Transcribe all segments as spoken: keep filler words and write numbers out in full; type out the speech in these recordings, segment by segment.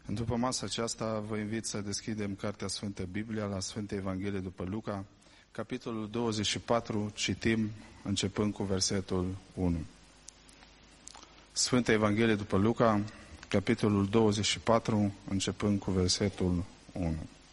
După masa aceasta vă invit să deschidem Cartea Sfântă Biblia la Sfânta Evanghelie după Luca, capitolul douăzeci și patru, citim începând cu versetul unu. Sfânta Evanghelie după Luca, capitolul douăzeci și patru, începând cu versetul unu.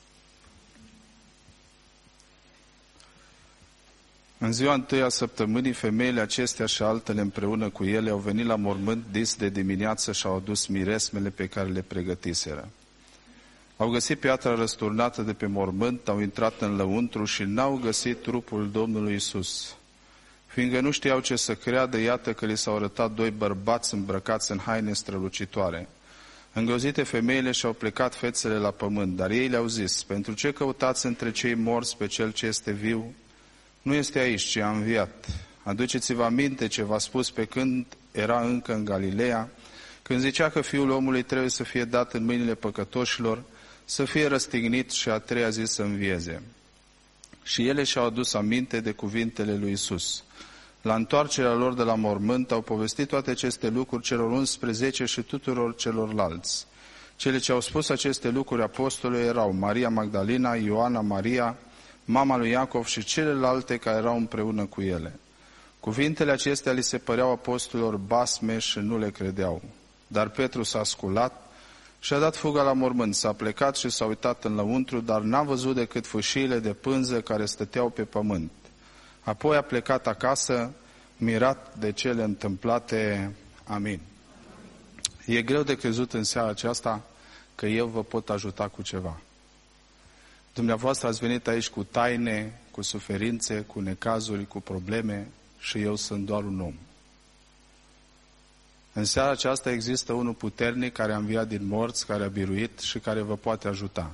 În ziua întâi a săptămânii, femeile acestea și altele împreună cu ele au venit la mormânt dis de dimineață și au adus miresmele pe care le pregătiseră. Au găsit piatra răsturnată de pe mormânt, au intrat în lăuntru și n-au găsit trupul Domnului Iisus. Fiindcă nu știau ce să creadă, iată că li s-au arătat doi bărbați îmbrăcați în haine strălucitoare. Îngrozite, femeile și-au plecat fețele la pământ, dar ei le-au zis: pentru ce căutați între cei morți pe cel ce este viu? Nu este aici, ci a înviat. Aduceți-vă aminte ce v-a spus pe când era încă în Galileea, când zicea că Fiul omului trebuie să fie dat în mâinile păcătoșilor, să fie răstignit și a treia zi să învieze. Și ele și-au adus aminte de cuvintele lui Iisus. La întoarcerea lor de la mormânt au povestit toate aceste lucruri celor unsprezece și tuturor celorlalți. Cele ce au spus aceste lucruri apostolului erau Maria Magdalena, Ioana Maria, mama lui Iacov și celelalte care erau împreună cu ele. Cuvintele acestea li se păreau apostolilor basme și nu le credeau. Dar Petru s-a sculat și a dat fuga la mormânt, s-a plecat și s-a uitat în lăuntru, dar n-a văzut decât fâșiile de pânză care stăteau pe pământ. Apoi a plecat acasă, mirat de cele întâmplate. Amin. E greu de crezut în seara aceasta că eu vă pot ajuta cu ceva. Dumneavoastră ați venit aici cu taine, cu suferințe, cu necazuri, cu probleme și eu sunt doar un om. În seara aceasta există unul puternic care a înviat din morți, care a biruit și care vă poate ajuta.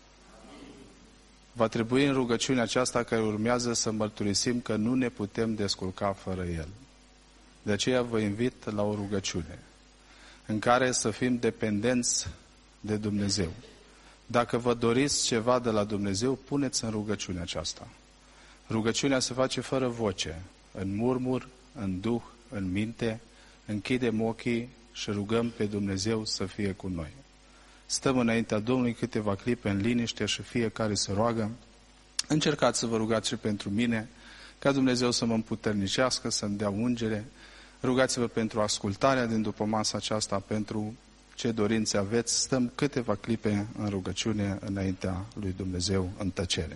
Va trebui în rugăciunea aceasta care urmează să mărturisim că nu ne putem descurca fără El. De aceea vă invit la o rugăciune în care să fim dependenți de Dumnezeu. Dacă vă doriți ceva de la Dumnezeu, puneți în rugăciunea aceasta. Rugăciunea se face fără voce, în murmur, în duh, în minte, închidem ochii și rugăm pe Dumnezeu să fie cu noi. Stăm înaintea Domnului câteva clipe în liniște și fiecare se roagă. Încercați să vă rugați și pentru mine, ca Dumnezeu să mă împuternicească, să-mi dea ungere. Rugați-vă pentru ascultarea din după masa aceasta, pentru ce dorințe aveți. Stăm câteva clipe în rugăciune înaintea lui Dumnezeu în tăcere.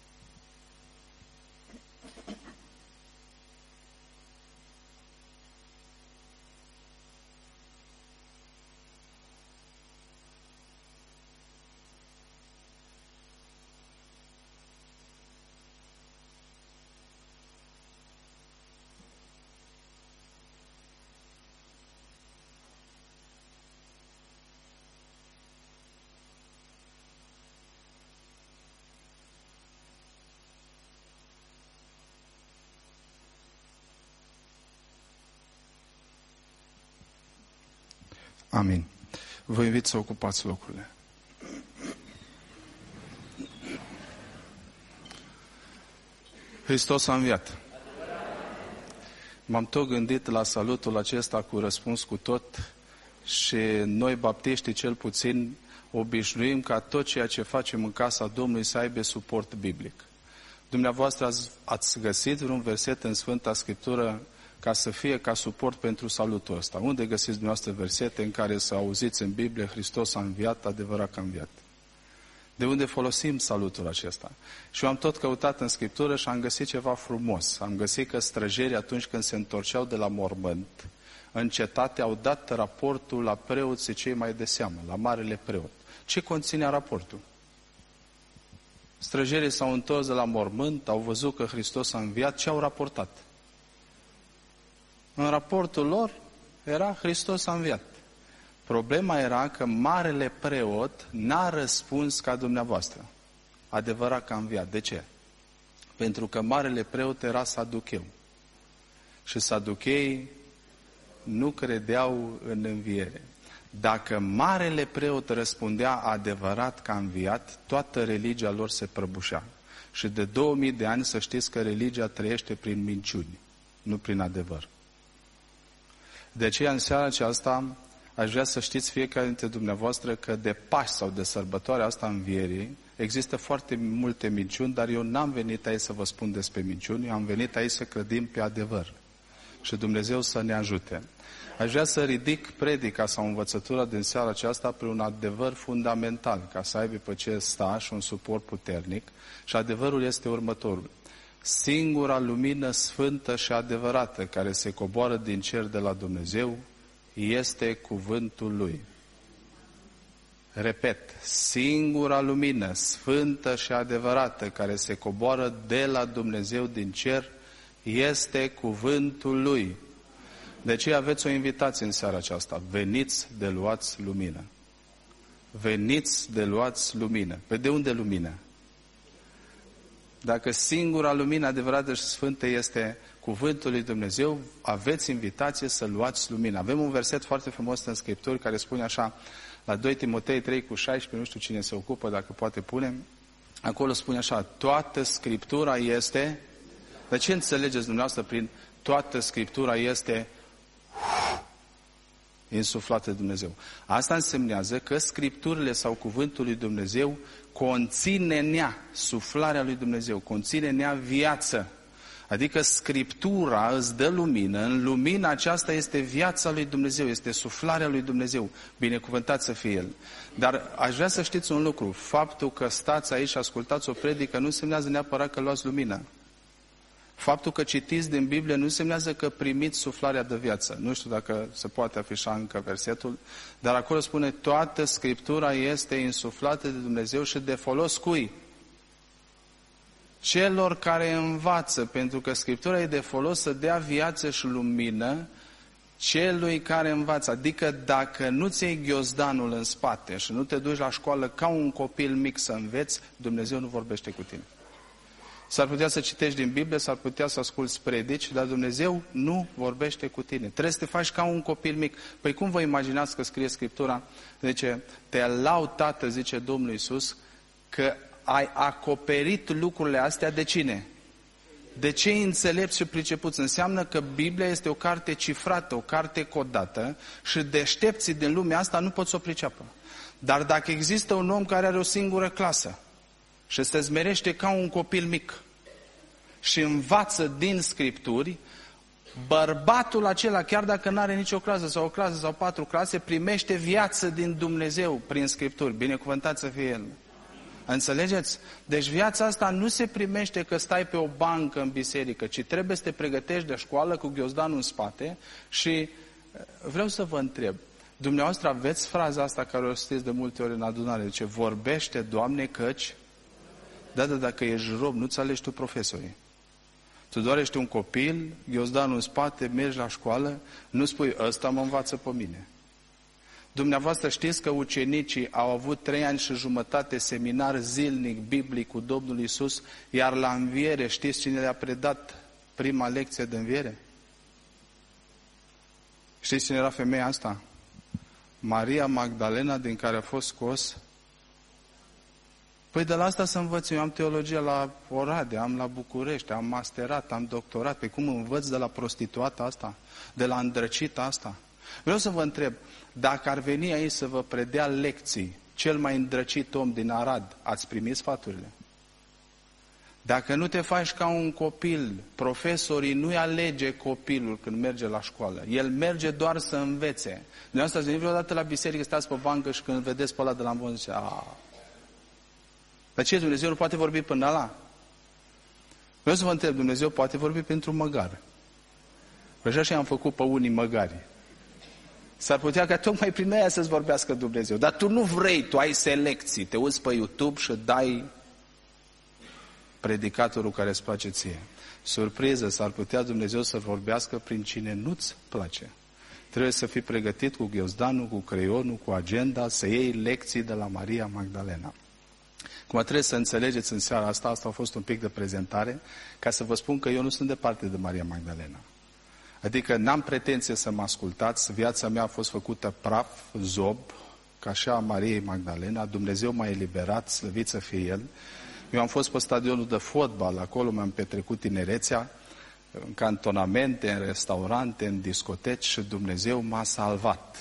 Amin. Vă invit să ocupați locurile. Hristos a înviat. M-am tot gândit la salutul acesta cu răspuns cu tot și noi, baptiștii cel puțin, obișnuim ca tot ceea ce facem în casa Domnului să aibă suport biblic. Dumneavoastră ați, ați găsit vreun verset în Sfânta Scriptură ca să fie ca suport pentru salutul ăsta? Unde găsiți dumneavoastră versete în care să auziți în Biblie Hristos a înviat, adevărat că a înviat? De unde folosim salutul acesta? Și eu am tot căutat în Scriptură și am găsit ceva frumos. Am găsit că străjerii, atunci când se întorceau de la mormânt, în cetate au dat raportul la preoții cei mai de seamă, la marele preot. Ce conținea raportul? Străjerii s-au întors de la mormânt, au văzut că Hristos a înviat, ce au raportat? În raportul lor era Hristos a înviat. Problema era că marele preot n-a răspuns ca dumneavoastră. Adevărat că a înviat. De ce? Pentru că marele preot era saducheu. Și saducheii nu credeau în înviere. Dacă marele preot răspundea adevărat că a înviat, toată religia lor se prăbușea. Și de două mii de ani să știți că religia trăiește prin minciuni, nu prin adevăr. De aceea, în seara aceasta, aș vrea să știți fiecare dintre dumneavoastră că de Paști sau de sărbătoarea asta învierii există foarte multe minciuni, dar eu n-am venit aici să vă spun despre minciuni, eu am venit aici să credim pe adevăr. Și Dumnezeu să ne ajute. Aș vrea să ridic predica sau învățătura din seara aceasta pe un adevăr fundamental, ca să aibă pe ce sta și un suport puternic. Și adevărul este următorul. Singura lumină sfântă și adevărată care se coboară din cer de la Dumnezeu este cuvântul Lui. Repet, singura lumină sfântă și adevărată care se coboară de la Dumnezeu din cer este cuvântul Lui. De aceea aveți o invitație în seara aceasta. Veniți de luați lumină. Veniți de luați lumină. Pe de unde lumină? Dacă singura lumină adevărată și sfântă este cuvântul lui Dumnezeu, aveți invitație să luați lumină. Avem un verset foarte frumos în Scripturi care spune așa, la doi Timotei trei cu șaisprezece, nu știu cine se ocupă, dacă poate pune, acolo spune așa, toată Scriptura este, de ce înțelegeți dumneavoastră prin toată Scriptura este insuflată de Dumnezeu? Asta însemnează că Scripturile sau cuvântul lui Dumnezeu conține în ea suflarea lui Dumnezeu, conține în ea viață. Adică Scriptura îți dă lumină, în lumina aceasta este viața lui Dumnezeu, este suflarea lui Dumnezeu, binecuvântat să fie El. Dar aș vrea să știți un lucru, faptul că stați aici și ascultați o predică nu însemnează neapărat că luați lumină. Faptul că citiți din Biblie nu însemnează că primiți suflarea de viață. Nu știu dacă se poate afișa încă versetul, dar acolo spune toată Scriptura este insuflată de Dumnezeu și de folos cui? Celor care învață, pentru că Scriptura e de folos să dea viață și lumină celui care învață. Adică dacă nu ți-ai ghiozdanul în spate și nu te duci la școală ca un copil mic să înveți, Dumnezeu nu vorbește cu tine. S-ar putea să citești din Biblie, s-ar putea să asculți predici, dar Dumnezeu nu vorbește cu tine. Trebuie să te faci ca un copil mic. Păi cum vă imaginați că scrie Scriptura? Zice, te laud, Tată, zice Domnul Iisus, că ai acoperit lucrurile astea de cine? De cei înțelepți și pricepuți. Înseamnă că Biblia este o carte cifrată, o carte codată și deștepții din lumea asta nu pot să o priceapă. Dar dacă există un om care are o singură clasă și se zmerește ca un copil mic și învață din Scripturi, bărbatul acela, chiar dacă nu are nicio clasă sau o clasă sau patru clase, primește viață din Dumnezeu prin Scripturi. Binecuvântat să fie El. Înțelegeți? Deci viața asta nu se primește că stai pe o bancă în biserică, ci trebuie să te pregătești de școală cu ghiozdanul în spate și vreau să vă întreb, dumneavoastră aveți fraza asta care o știți de multe ori în adunare, zice, vorbește, Doamne, căci, da, da, dacă ești rob, nu-ți alegi tu profesorii. Tu doar ești un copil, ghiozdanul în spate, mergi la școală, nu spui, ăsta mă învață pe mine. Dumneavoastră știți că ucenicii au avut trei ani și jumătate seminar zilnic biblic cu Domnul Iisus, iar la înviere știți cine le-a predat prima lecție de înviere? Știți cine era femeia asta? Maria Magdalena, din care a fost scos. Păi de la asta să învăț. Eu am teologie la Oradea, am la București, am masterat, am doctorat. Pe cum învăț de la prostituata asta? De la îndrăcita asta? Vreau să vă întreb, dacă ar veni aici să vă predea lecții cel mai îndrăcit om din Arad, ați primit sfaturile? Dacă nu te faci ca un copil, profesorii nu-i alege copilul când merge la școală. El merge doar să învețe. Dumneavoastră ați venit vreodată la biserică, stați pe bancă și când vedeți pe ăla de la învăț, zice, aaa. Dar ce, Dumnezeu nu poate vorbi până la? Vreau să vă întreb, Dumnezeu poate vorbi pentru măgar. Păi așa și am făcut pe unii măgari. S-ar putea ca tocmai prin aia să-ți vorbească Dumnezeu. Dar tu nu vrei, tu ai selecții. Te uiți pe YouTube și dai predicatorul care îți place ție. Surpriză, s-ar putea Dumnezeu să vorbească prin cine nu-ți place. Trebuie să fii pregătit cu ghiozdanul, cu creionul, cu agenda, să iei lecții de la Maria Magdalena. Cum trebuie să înțelegeți în seara asta, asta a fost un pic de prezentare, ca să vă spun că eu nu sunt departe de Maria Magdalena. Adică n-am pretenție să mă ascultați, viața mea a fost făcută praf, zob, ca așa a Mariei Magdalena, Dumnezeu m-a eliberat, slăvit să fie El. Eu am fost pe stadionul de fotbal, acolo mi-am petrecut tinerețea, în cantonamente, în restaurante, în discoteci și Dumnezeu m-a salvat.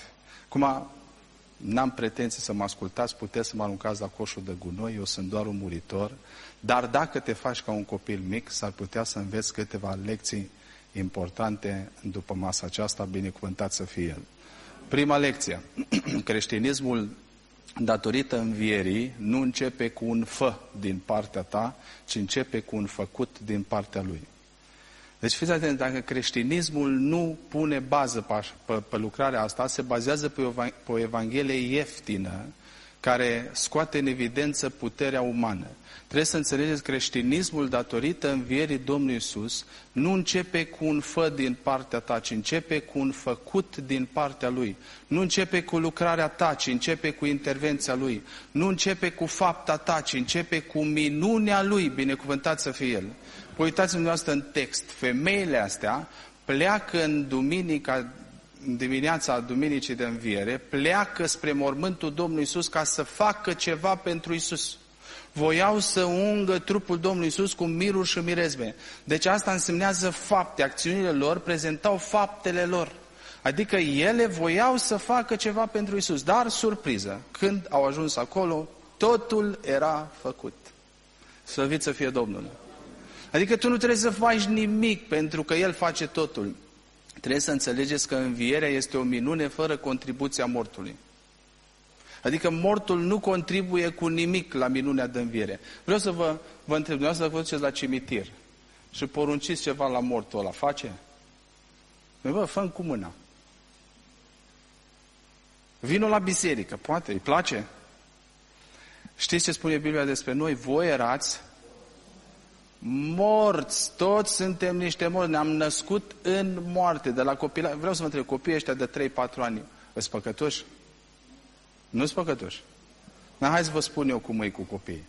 Acum, n-am pretenții să mă ascultați, puteți să mă aruncați la coșul de gunoi, eu sunt doar un muritor, dar dacă te faci ca un copil mic, s-ar putea să înveți câteva lecții importante după masa aceasta, binecuvântat să fie El. Prima lecție. Creștinismul, datorită învierii, nu începe cu un fă din partea ta, ci începe cu un făcut din partea Lui. Deci fiți atenți, dacă creștinismul nu pune bază pe, pe, pe lucrarea asta, se bazează pe o, pe o evanghelie ieftină, care scoate în evidență puterea umană. Trebuie să înțelegeți, creștinismul, datorită învierii Domnului Iisus, nu începe cu un fă din partea ta, ci începe cu un făcut din partea Lui. Nu începe cu lucrarea ta, ci începe cu intervenția Lui. Nu începe cu fapta ta, ci începe cu minunea Lui, binecuvântat să fie El. Păi uitați dumneavoastră în text, femeile astea pleacă în duminica, în dimineața duminicii de înviere, pleacă spre mormântul Domnului Iisus ca să facă ceva pentru Iisus. Voiau să ungă trupul Domnului Iisus cu miruri și mirezme. Deci asta însemnează fapte, acțiunile lor prezentau faptele lor. Adică ele voiau să facă ceva pentru Iisus. Dar, surpriză, când au ajuns acolo, totul era făcut. Slăvit să fie Domnul! Adică tu nu trebuie să faci nimic pentru că El face totul. Trebuie să înțelegeți că învierea este o minune fără contribuția mortului. Adică mortul nu contribuie cu nimic la minunea de înviere. Vreau să vă, vă întreb, dumneavoastră să vă duceți la cimitir și porunciți ceva la mortul ăla, face? Păi bă, fă-mi cu mâna. Vino la biserică, poate, îi place? Știți ce spune Biblia despre noi? Voi erați morți, toți suntem niște morți, ne-am născut în moarte, de la copila... Vreau să vă întreb, copiii ăștia de trei patru ani, îs păcătoși? Nu sunt păcătoși. Dar hai să vă spun eu cum e cu copiii.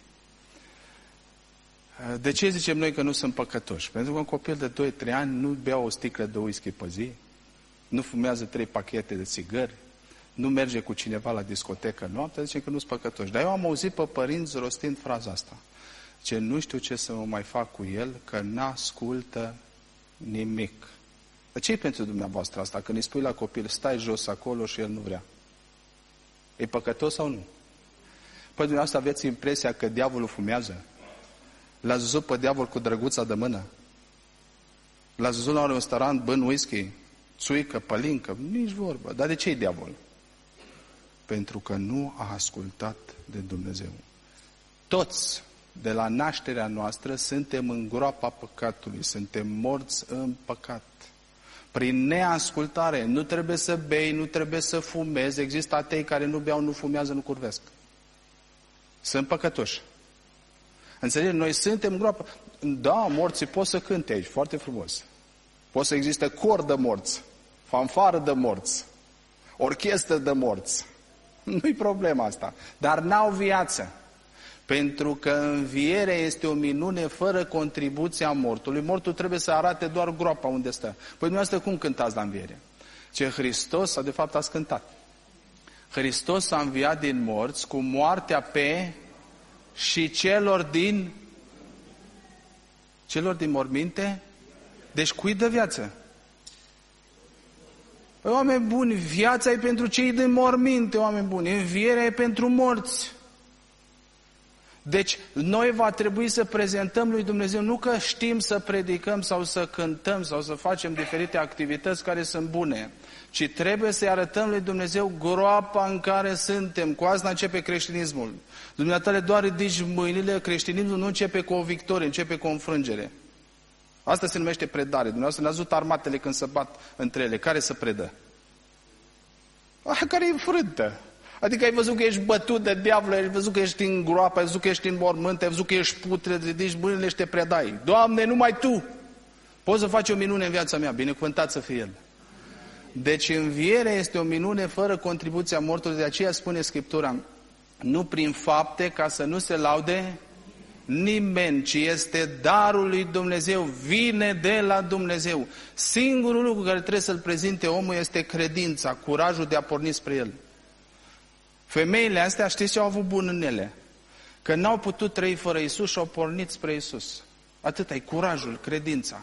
De ce zicem noi că nu sunt păcătoși? Pentru că un copil de doi trei ani nu bea o sticlă de whisky pe zi, nu fumează trei pachete de țigări, nu merge cu cineva la discotecă noaptea, zicem că nu sunt păcătoși. Dar eu am auzit pe părinți rostind fraza asta. Ce nu știu ce să mă mai fac cu el, că n-ascultă nimic. Dar ce e pentru dumneavoastră asta? Când îi spui la copil, stai jos acolo și el nu vrea. E păcătos sau nu? Păi dumneavoastră aveți impresia că diavolul fumează? L-ați văzut pe diavol cu drăguța de mână? L-ați văzut la un restaurant bând whisky, țuică, pălincă? Nici vorbă. Dar de ce e diavol? Pentru că nu a ascultat de Dumnezeu. Toți, de la nașterea noastră, suntem în groapa păcatului, suntem morți în păcat. Prin neascultare, nu trebuie să bei, nu trebuie să fumezi, există atei care nu beau, nu fumează, nu curvesc. Sunt păcătoși. Înțelegeți? Noi suntem în groapă. Da, morții pot să cânte aici, foarte frumos. Pot să existe cor de morți, fanfară de morți, orchestră de morți. Nu-i problema asta. Dar n-au viață. Pentru că învierea este o minune fără contribuția mortului. Mortul trebuie să arate doar groapa unde stă. Păi dumneavoastră cum cântați la înviere? Ce Hristos, sau de fapt ați cântat. Hristos a înviat din morți cu moartea pe și celor din celor din morminte. Deci cui dă viață? Păi, oameni buni, viața e pentru cei din morminte, oameni buni. Învierea e pentru morți. Deci, noi va trebui să prezentăm lui Dumnezeu, nu că știm să predicăm sau să cântăm sau să facem diferite activități care sunt bune, ci trebuie să-i arătăm lui Dumnezeu groapa în care suntem. Cu asta începe creștinismul. Dumneatale doar ridici mâinile, creștinismul nu începe cu o victorie, începe cu o înfrângere. Asta se numește predare. Dumneavoastră ne-ați văzut armatele când se bat între ele. Care se predă? Aia care e înfrântă. Adică ai văzut că ești bătut de diavol, ai văzut că ești în groapă, ai văzut că ești în mormânt, ai văzut că ești putred, ridici mâinile și te predai. Doamne, numai Tu poți să faci o minune în viața mea, binecuvântat să fie El. Deci învierea este o minune fără contribuția mortului, de aceea spune Scriptura, nu prin fapte ca să nu se laude nimeni, ci este darul lui Dumnezeu, vine de la Dumnezeu. Singurul lucru care trebuie să-l prezinte omul este credința, curajul de a porni spre El. Femeile astea, știți ce au avut bun în ele? Că n-au putut trăi fără Iisus și au pornit spre Iisus. Atât ai curajul, credința.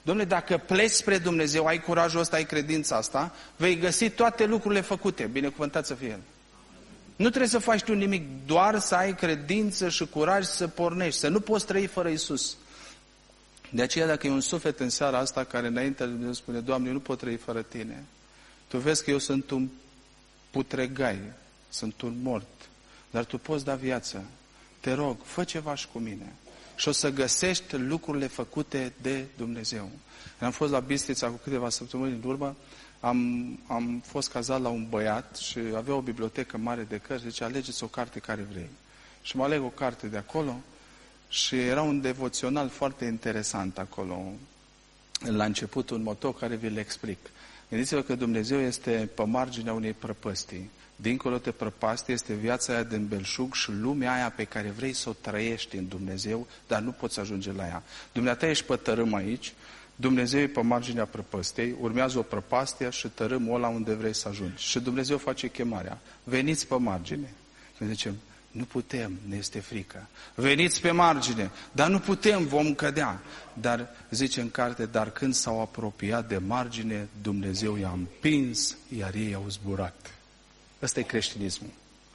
Dom'le, dacă pleci spre Dumnezeu, ai curajul ăsta, ai credința asta, vei găsi toate lucrurile făcute. Binecuvântat să fie El. Nu trebuie să faci tu nimic, doar să ai credință și curaj să pornești, să nu poți trăi fără Iisus. De aceea, dacă e un suflet în seara asta care înainte de Dumnezeu spune, Doamne, eu nu pot trăi fără Tine, tu vezi că eu sunt un putregai, sunt un mort, dar tu poți da viață. Te rog, fă ceva și cu mine. Și o să găsești lucrurile făcute de Dumnezeu. Am fost la Bistrița cu câteva săptămâni în urmă, am, am fost cazat la un băiat și avea o bibliotecă mare de cărți, zice, alegeți o carte care vrei. Și mă aleg o carte de acolo și era un devoțional foarte interesant acolo. La început un moto care vi-l explic. Gândiți-vă că Dumnezeu este pe marginea unei prăpăstii. Dincolo de prăpastie este viața aia din belșug și lumea aia pe care vrei să o trăiești în Dumnezeu, dar nu poți ajunge la ea. Dumneata ești pe tărâm aici, Dumnezeu e pe marginea prăpăstiei, urmează o prăpastie și tărâmul ăla unde vrei să ajungi. Și Dumnezeu face chemarea. Veniți pe margine. Noi zicem, nu putem, ne este frică. Veniți pe margine, dar nu putem, vom cădea. Dar, zice în carte, dar când s-au apropiat de margine, Dumnezeu i-a împins, iar ei au zburat. Ăsta e creștinismul.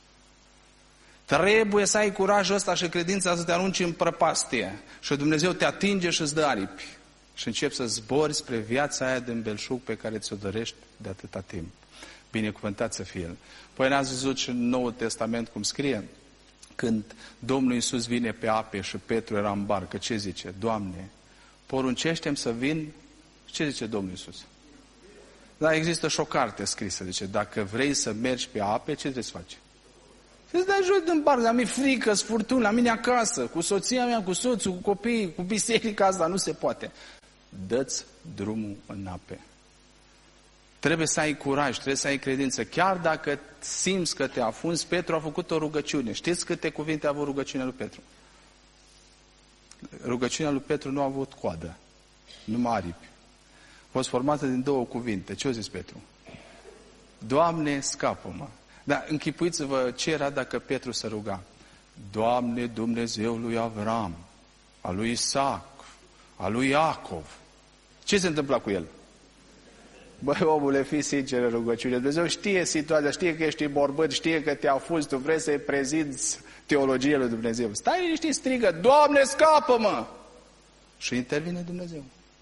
Trebuie să ai curajul ăsta și credința să te arunci în prăpastie. Și Dumnezeu te atinge și îți dă aripi. Și începi să zbori spre viața aia din belșug pe care ți-o dorești de atâta timp. Binecuvântat să fie El. Păi n-ați văzut și în Noul Testament cum scrie? Când Domnul Iisus vine pe ape și Petru era în barcă, ce zice? Doamne, poruncește-mi să vin. Ce zice Domnul Iisus? Dar există și o carte scrisă, zice, dacă vrei să mergi pe ape, ce trebuie să faci? Să-ți dai jos din barcă, dar mi-e frică, furtuni, la mine acasă, cu soția mea, cu soțul, cu copiii, cu biserica asta, nu se poate. Dă-ți drumul în ape. Trebuie să ai curaj, trebuie să ai credință. Chiar dacă simți că te afunzi, Petru a făcut o rugăciune. Știți câte cuvinte a avut rugăciunea lui Petru? Rugăciunea lui Petru nu a avut coadă, numai aripi. A fost formată din două cuvinte. Ce a zis Petru? Doamne, scapă-mă. Dar închipuiți-vă ce era dacă Petru se ruga. Doamne, Dumnezeul lui Avram, a lui Isaac, a lui Iacov. Ce se întâmpla cu el? Băi, omule, fii sincer în rugăciune. Dumnezeu știe situația, știe că ești borbăt, știe că te afuzi, tu vrei să-i prezinți teologia lui Dumnezeu. Stai liniștit, strigă, Doamne, scapă-mă! Și intervine Dumnezeu.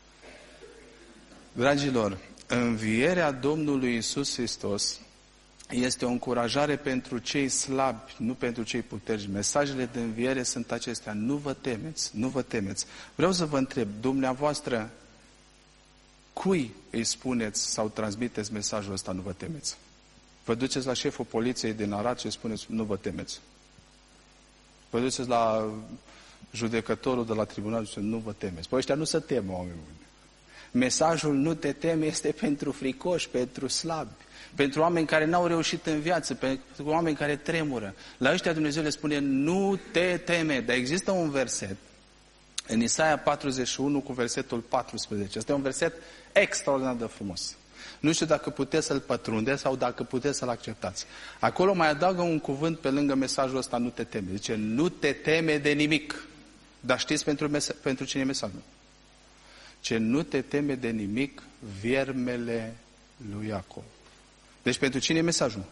Dragilor, învierea Domnului Iisus Hristos este o încurajare pentru cei slabi, nu pentru cei puternici. Mesajele de înviere sunt acestea. Nu vă temeți, nu vă temeți. Vreau să vă întreb, dumneavoastră, cui îi spuneți sau transmiteți mesajul ăsta, nu vă temeți? Vă duceți la șeful poliției din Arad și spuneți, nu vă temeți. Vă duceți la judecătorul de la tribunal și spuneți, nu vă temeți. Păi ăștia nu se temă, oameni buni. Mesajul nu te teme este pentru fricoși, pentru slabi, pentru oameni care n-au reușit în viață, pentru oameni care tremură. La ăștia Dumnezeu le spune, nu te teme. Dar există un verset în Isaia patruzeci și unu cu versetul paisprezece. Este un verset extraordinar de frumos. Nu știu dacă puteți să-l pătrundeți sau dacă puteți să-l acceptați. Acolo mai adaugă un cuvânt pe lângă mesajul ăsta, nu te teme. Zice, nu te teme de nimic. Dar știți pentru, mesa- pentru cine e mesajul? Ce nu te teme de nimic, viermele lui Iacov. Deci pentru cine e mesajul?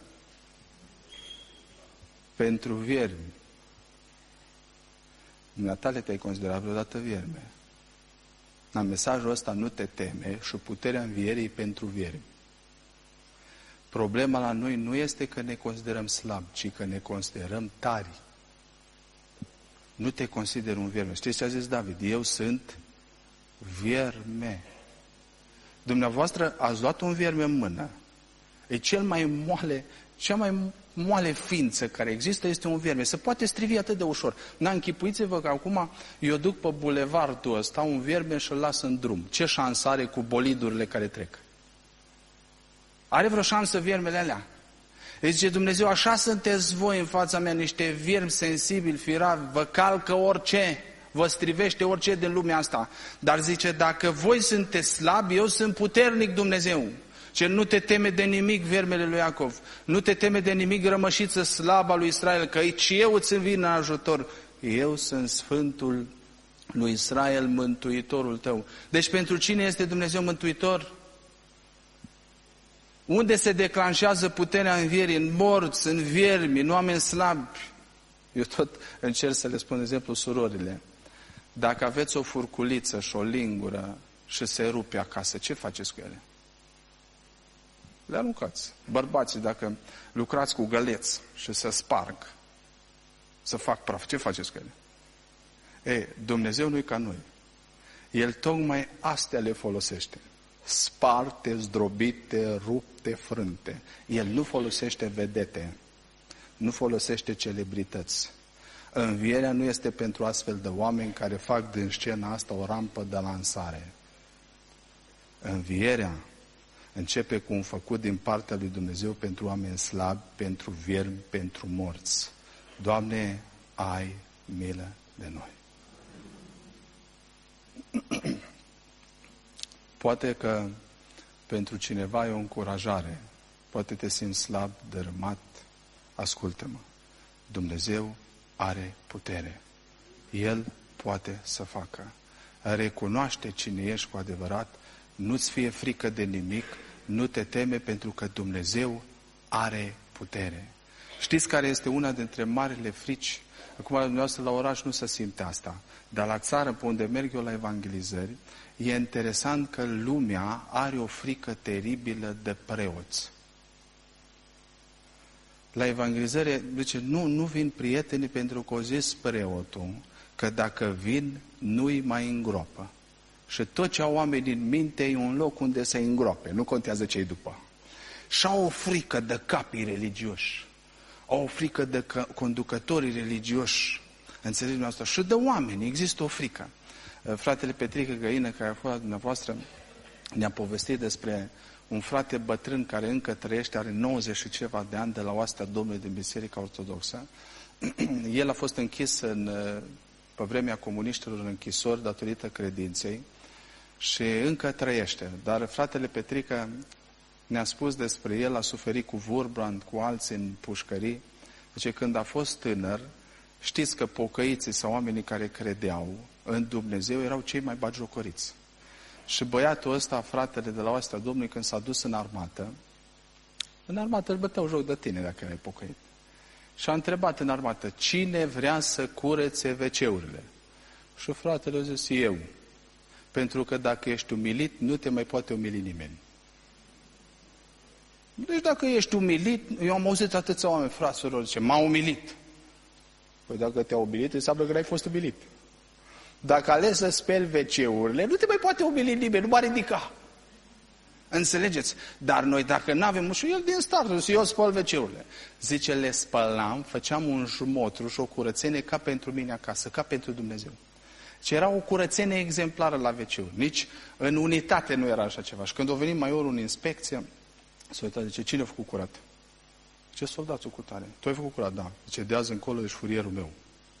Pentru viermi. Dumneatale te-ai considerat vreodată vierme. Dar mesajul ăsta nu te teme și puterea învierii pentru viermi. Problema la noi nu este că ne considerăm slabi, ci că ne considerăm tari. Nu te consider un vierme. Știți ce a zis David? Eu sunt vierme. Dumneavoastră ați luat un vierme în mână. E cel mai moale, cea mai moale ființă care există este un vierme. Se poate strivi atât de ușor. N-a închipuiți-vă că acum eu duc pe bulevardul ăsta un vierme și îl las în drum. Ce șansă are cu bolidurile care trec? Are vreo șansă viermele alea? Deci zice Dumnezeu, așa sunteți voi în fața mea, niște viermi sensibili, firavi, vă calcă orice, vă strivește orice din lumea asta. Dar zice, dacă voi sunteți slabi, eu sunt puternic Dumnezeu. Ce nu te teme de nimic, viermele lui Iacov. Nu te teme de nimic, rămășiță slabă a lui Israel, că aici eu îți învin în ajutor. Eu sunt Sfântul lui Israel, Mântuitorul tău. Deci pentru cine este Dumnezeu Mântuitor? Unde se declanșează puterea învierii? În morți, în viermi, în oameni slabi. Eu tot încerc să le spun, de exemplu, surorile. Dacă aveți o furculiță și o lingură și se rupe acasă, ce faceți cu ele? Le aruncați. Bărbații, dacă lucrați cu găleți și se sparg, să fac praf, ce faceți cu ele? Ei, Dumnezeu nu-i ca noi. El tocmai astea le folosește. Sparte, zdrobite, rupte, frânte. El nu folosește vedete. Nu folosește celebrități. Învierea nu este pentru astfel de oameni care fac din scena asta o rampă de lansare. Învierea începe cu un făcut din partea lui Dumnezeu pentru oameni slabi, pentru viermi, pentru morți. Doamne, ai milă de noi. Poate că pentru cineva e o încurajare. Poate te simți slab, dărâmat. Ascultă-mă. Dumnezeu are putere. El poate să facă. Recunoaște cine ești cu adevărat. Nu-ți fie frică de nimic. Nu te teme pentru că Dumnezeu are putere. Știți care este una dintre marile frici? Acum, la dumneavoastră, la oraș nu se simte asta. Dar la țară, pe unde merg eu la evangelizări, e interesant că lumea are o frică teribilă de preoți. La evangelizări, zice, nu, nu vin prietenii pentru că o zis preotul că dacă vin, nu-i mai îngropă. Și tot ce au oamenii în minte e un loc unde să-i îngrope. Nu contează ce-i după. Și au o frică de capii religioși. Au o frică de conducătorii religioși. Înțelegeți dumneavoastră? Și de oameni. Există o frică. Fratele Petrică Găină, care a fost dumneavoastră, ne-a povestit despre un frate bătrân care încă trăiește, are nouăzeci și ceva de ani, de la oastea Domnului din Biserica Ortodoxă. El a fost închis în, pe vremea comuniștilor în închisori datorită credinței și încă trăiește. Dar fratele Petrică ne-a spus despre el, a suferit cu Wurbrand, cu alții în pușcării. Deci când a fost tânăr, știți că pocăiții sau oamenii care credeau în Dumnezeu erau cei mai batjocoriți. Și băiatul ăsta, fratele de la oastea Domnului, când s-a dus în armată, în armată îl băteau joc de tine dacă erai pocăit. Și a întrebat în armată, cine vrea să curețe ve ce-urile? Și fratele a zis, eu. Pentru că dacă ești umilit, nu te mai poate umili nimeni. Deci dacă ești umilit, eu am auzit atâția oameni, fraților, zice, m-a umilit. Păi dacă te-a umilit, înseamnă că n-ai fost umilit. Dacă ales să speli ve ce-urile, nu te mai poate umili nimeni, nu m-a ridica. Înțelegeți? Dar noi dacă n-avem, și el din start, zice, eu spăl ve ce-urile. Zice, le spălam, făceam un jumotru și o curățenie ca pentru mine acasă, ca pentru Dumnezeu. Și era o curățenie exemplară la ve ce-uri. Nici în unitate nu era așa ceva. Și când a venit maiorul în inspecție, s-a uitat, zice, cine a făcut curat? Ce soldatul cu tare? Tu ai făcut curat? Da. Zice, de azi încolo ești furierul meu.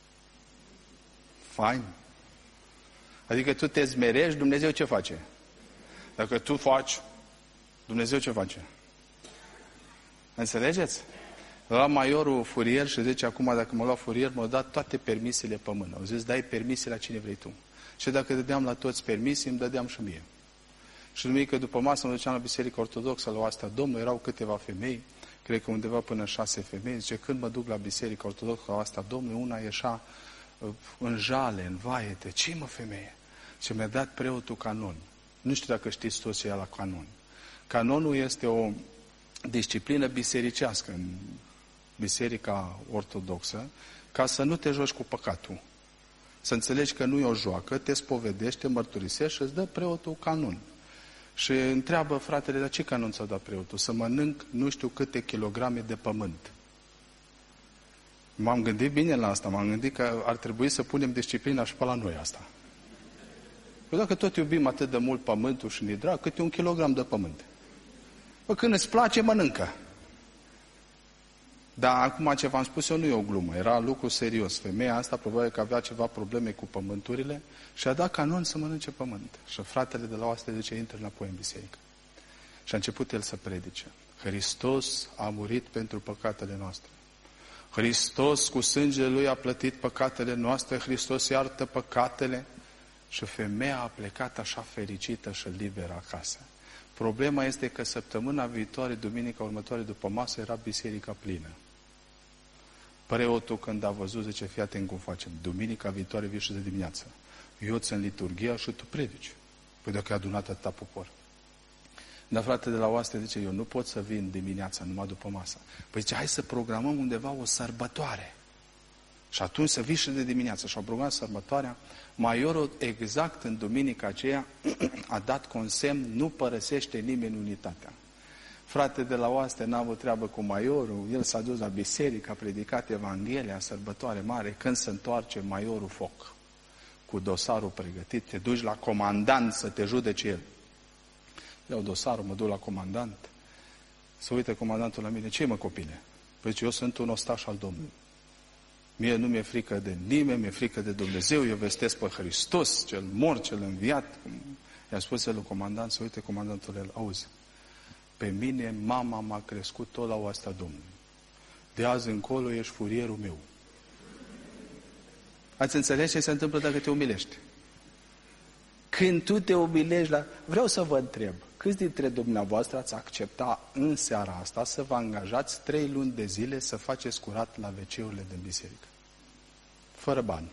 Fain. Adică tu te zmerești, Dumnezeu ce face? Dacă tu faci, Dumnezeu ce face? Înțelegeți? La maiorul furier și zice, acum dacă mă lua furier, m-au dat toate permisiile pe mână. Au zis, dai permisii la cine vrei tu. Și dacă dădeam la toți permisii, îmi dădeam și mie. Și duminică după masă mă duceam la Biserica Ortodoxă, la oastea Domnului, erau câteva femei, cred că undeva până șase femei. Zice, când mă duc la Biserica Ortodoxă, la oastea Domnului, una ieșea în jale, în vaiete. Ce mă, femeie? Ce mi-a dat preotul canon. Nu știu dacă știți toți ce e la canon. Canonul este o disciplină bisericească în Biserica Ortodoxă, ca să nu te joci cu păcatul. Să înțelegi că nu e o joacă, te spovedești, te mărturisești și îți dă preotul canon. Și întreabă fratele, dar ce canon ți-a dat preotul? Să mănânc nu știu câte kilograme de pământ. M-am gândit bine la asta, m-am gândit că ar trebui să punem disciplina și pe la noi asta. Păi dacă tot iubim atât de mult pământul și ne drag, câte un kilogram de pământ. Păi când îți place, mănâncă. Dar acum ce v-am spus eu nu e o glumă, era lucru serios. Femeia asta probabil că avea ceva probleme cu pământurile și a dat canon să mănânce pământ. Și fratele de la oastea zice, intră înapoi în biserică. Și a început el să predice. Hristos a murit pentru păcatele noastre. Hristos cu sângele Lui a plătit păcatele noastre, Hristos iartă păcatele. Și femeia a plecat așa fericită și liberă acasă. Problema este că săptămâna viitoare, duminica următoare după masă, era biserica plină. Preotul, când a văzut, zice, fii atent cum facem. Duminica viitoare vii și de dimineață. Eu țin liturghia și tu predici. Păi dacă e adunat atâta popor. Dar frate de la oaste zice, eu nu pot să vin dimineața, numai după masă. Păi zice, hai să programăm undeva o sărbătoare. Și atunci să vii și de dimineață. Și au programat sărbătoarea. Maiorul, exact în duminica aceea, a dat consemn, nu părăsește nimeni unitatea. Frate de la oaste n-a avut treabă cu maiorul, el s-a dus la biserică, a predicat Evanghelia, sărbătoare mare, când se întoarce maiorul foc, cu dosarul pregătit, te duci la comandant să te judece el. Iau dosarul, mă duc la comandant, să uite comandantul la mine, ce mă copile? Păi eu sunt un ostaș al Domnului. Mie nu mi-e frică de nimeni, mi-e frică de Dumnezeu, eu vestesc pe Hristos, cel mort, cel înviat. I-a spus el lui comandant, să uite comandantul el, auzi, pe mine mama m-a crescut tot la oastea Domnului. De azi încolo ești furierul meu. Ați înțeles ce se întâmplă dacă te umilești? Când tu te umilești la... Vreau să vă întreb, câți dintre dumneavoastră ați accepta în seara asta să vă angajați trei luni de zile să faceți curat la ve ce-urile din biserică? Fără bani.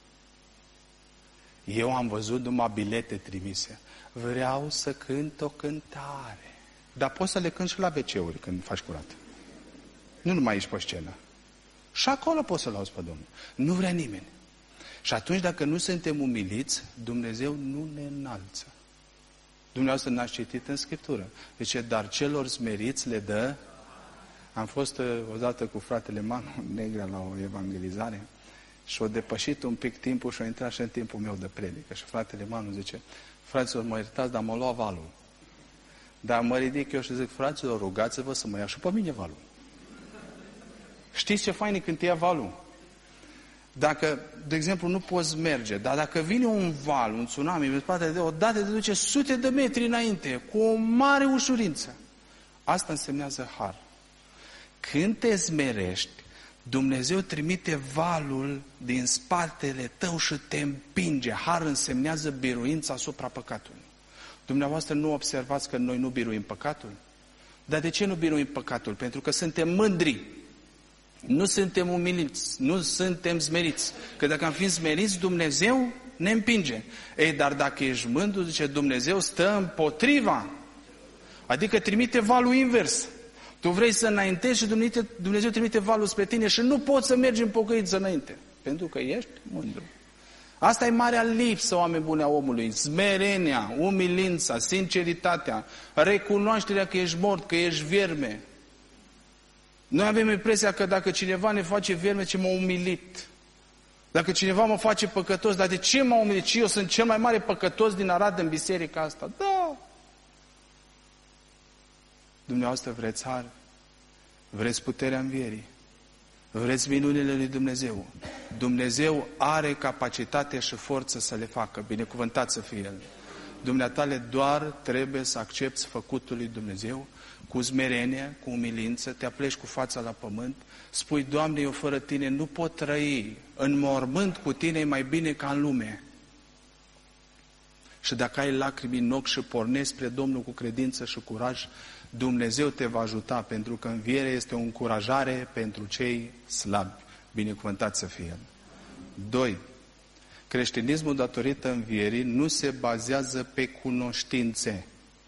Eu am văzut numai bilete trimise. Vreau să cânt o cântare. Dar poți să le cânti și la ve ce-uri când faci curat. Nu numai aici pe scenă. Și acolo poți să-L auzi pe Domnul. Nu vrea nimeni. Și atunci, dacă nu suntem umiliți, Dumnezeu nu ne înalță. Dumneavoastră n-ați citit în Scriptură. Deci, dar celor smeriți le dă. Am fost odată cu fratele Manu Negrea la o evangelizare și o depășit un pic timpul și o intrat și în timpul meu de predică. Și fratele Manu zice, fraților, mă iertați, dar mă lua valul. Dar mă ridic eu și zic, fraților, rugați-vă să mă ia și pe mine valul. Știți ce fain e când te ia valul? Dacă, de exemplu, nu poți merge, dar dacă vine un val, un tsunami, odată te duce sute de metri înainte, cu o mare ușurință. Asta însemnează har. Când te smerești, Dumnezeu trimite valul din spatele tău și te împinge. Har însemnează biruința asupra păcatului. Dumneavoastră nu observați că noi nu biruim păcatul? Dar de ce nu biruim păcatul? Pentru că suntem mândri. Nu suntem umiliți, nu suntem smeriți. Că dacă am fi smeriți, Dumnezeu ne împinge. Ei, dar dacă ești mândru, zice, Dumnezeu stă împotriva. Adică trimite valul invers. Tu vrei să înaintezi și Dumnezeu trimite valul spre tine și nu poți să mergi în pocăință înainte. Pentru că ești mândru. Asta e marea lipsă, oameni buni, a omului. Smerenia, umilința, sinceritatea, recunoașterea că ești mort, că ești vierme. Noi avem impresia că dacă cineva ne face vierme, ce m-a umilit. Dacă cineva mă face păcătos, dar de ce m-a umilit? Și eu sunt cel mai mare păcătos din Arad în biserica asta. Da! Dumneavoastră vreți har? Vreți puterea învierii? Vreți minunile lui Dumnezeu? Dumnezeu are capacitate și forță să le facă. Binecuvântat să fie El. Dumneatale doar trebuie să accepți făcutul lui Dumnezeu cu smerenie, cu umilință, te apleci cu fața la pământ, spui, Doamne, eu fără Tine nu pot trăi, în mormânt cu Tine e mai bine ca în lume. Și dacă ai lacrimi în ochi și pornești spre Domnul cu credință și curaj, Dumnezeu te va ajuta, pentru că învierea este o încurajare pentru cei slabi. Binecuvântat să fie El. Doi. Creștinismul datorită învierii nu se bazează pe cunoștințe,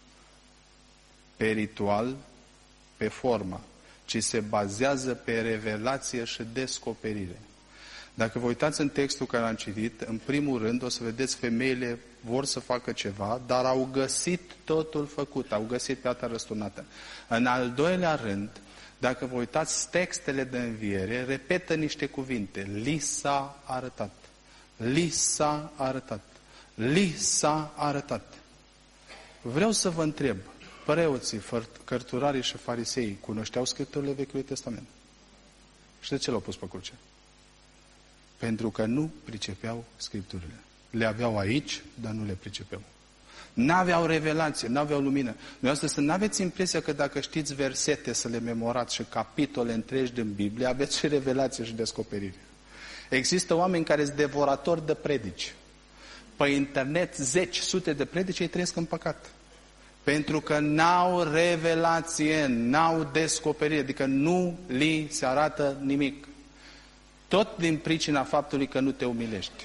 pe ritual, pe formă, ci se bazează pe revelație și descoperire. Dacă vă uitați în textul care l-am citit, în primul rând o să vedeți femeile vor să facă ceva, dar au găsit totul făcut, au găsit piatra răsturnată. În al doilea rând, dacă vă uitați, textele de înviere repetă niște cuvinte. Li s-a arătat. Li s-a arătat. Li s-a arătat. Vreau să vă întreb, preoții, cărturarii și fariseii cunoșteau Scripturile Vechiului Testament? Și de ce l-au pus pe cruce? Pentru că nu pricepeau Scripturile. Le aveau aici, dar nu le pricepeau. N-aveau revelație, n-aveau lumină. Dumneavoastră să n-aveți impresia că dacă știți versete să le memorați și capitole întregi din Biblie, aveți și revelație și descoperire. Există oameni care sunt devoratori de predici. pe internet zeci, sute de predici, ei trăiesc în păcat. Pentru că n-au revelație, n-au descoperire, adică nu li se arată nimic. Tot din pricina faptului că nu te umilești.